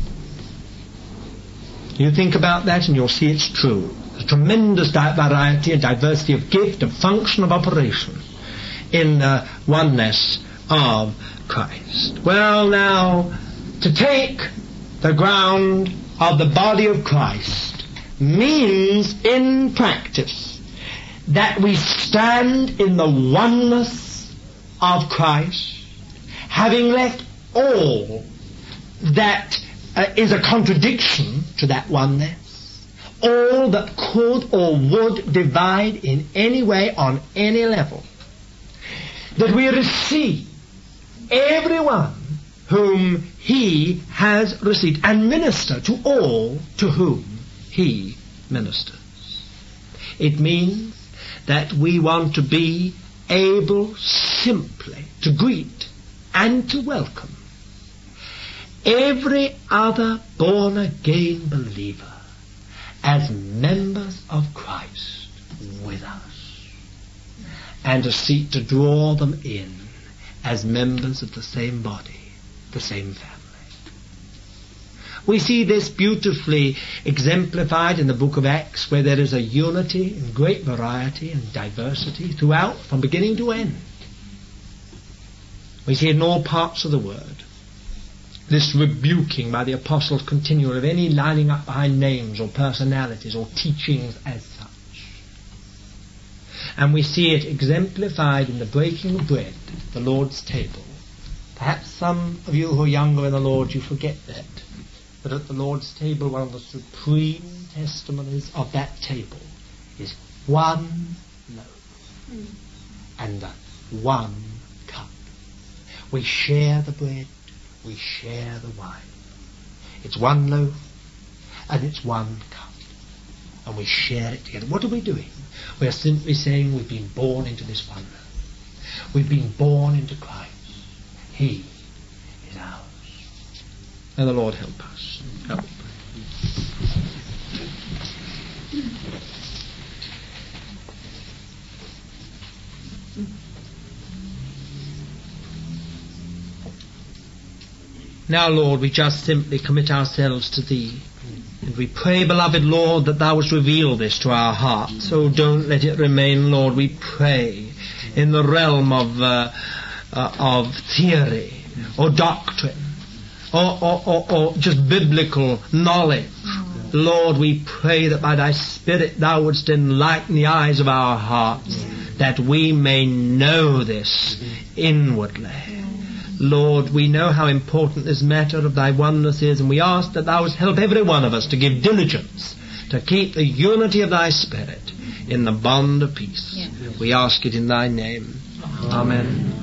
You think about that and you'll see it's true. A tremendous variety and diversity of gift, of function, of operation in the oneness of Christ. Well, now, to take the ground of the body of Christ means in practice that we stand in the oneness of Christ, having left all that is a contradiction to that oneness, all that could or would divide in any way on any level, that we receive everyone whom he has received and minister to all to whom he ministers. It means that we want to be able simply to greet and to welcome every other born-again believer as members of Christ with us, and to seek to draw them in as members of the same body, the same family. We see this beautifully exemplified in the book of Acts, where there is a unity and great variety and diversity throughout, from beginning to end. We see it in all parts of the Word. This rebuking by the apostles continual of any lining up behind names or personalities or teachings as such. And we see it exemplified in the breaking of bread, the Lord's table. Perhaps some of you who are younger in the Lord, you forget that. But at the Lord's table, one of the supreme testimonies of that table is one loaf and one cup. We share the bread, we share the wine. It's one loaf and it's one cup. And we share it together. What are we doing? We are simply saying we've been born into this one loaf. We've been born into Christ. He is ours. May the Lord help us. Help. Now, Lord, we just simply commit ourselves to Thee. And we pray, beloved Lord, that Thou wouldst reveal this to our hearts. So don't let it remain, Lord, we pray, in the realm of theory or doctrine or just biblical knowledge. Lord, we pray that by Thy Spirit Thou wouldst enlighten the eyes of our hearts, that we may know this inwardly. Lord, we know how important this matter of Thy oneness is, and we ask that Thou wouldst help every one of us to give diligence to keep the unity of Thy Spirit in the bond of peace. We ask it in Thy name. Amen.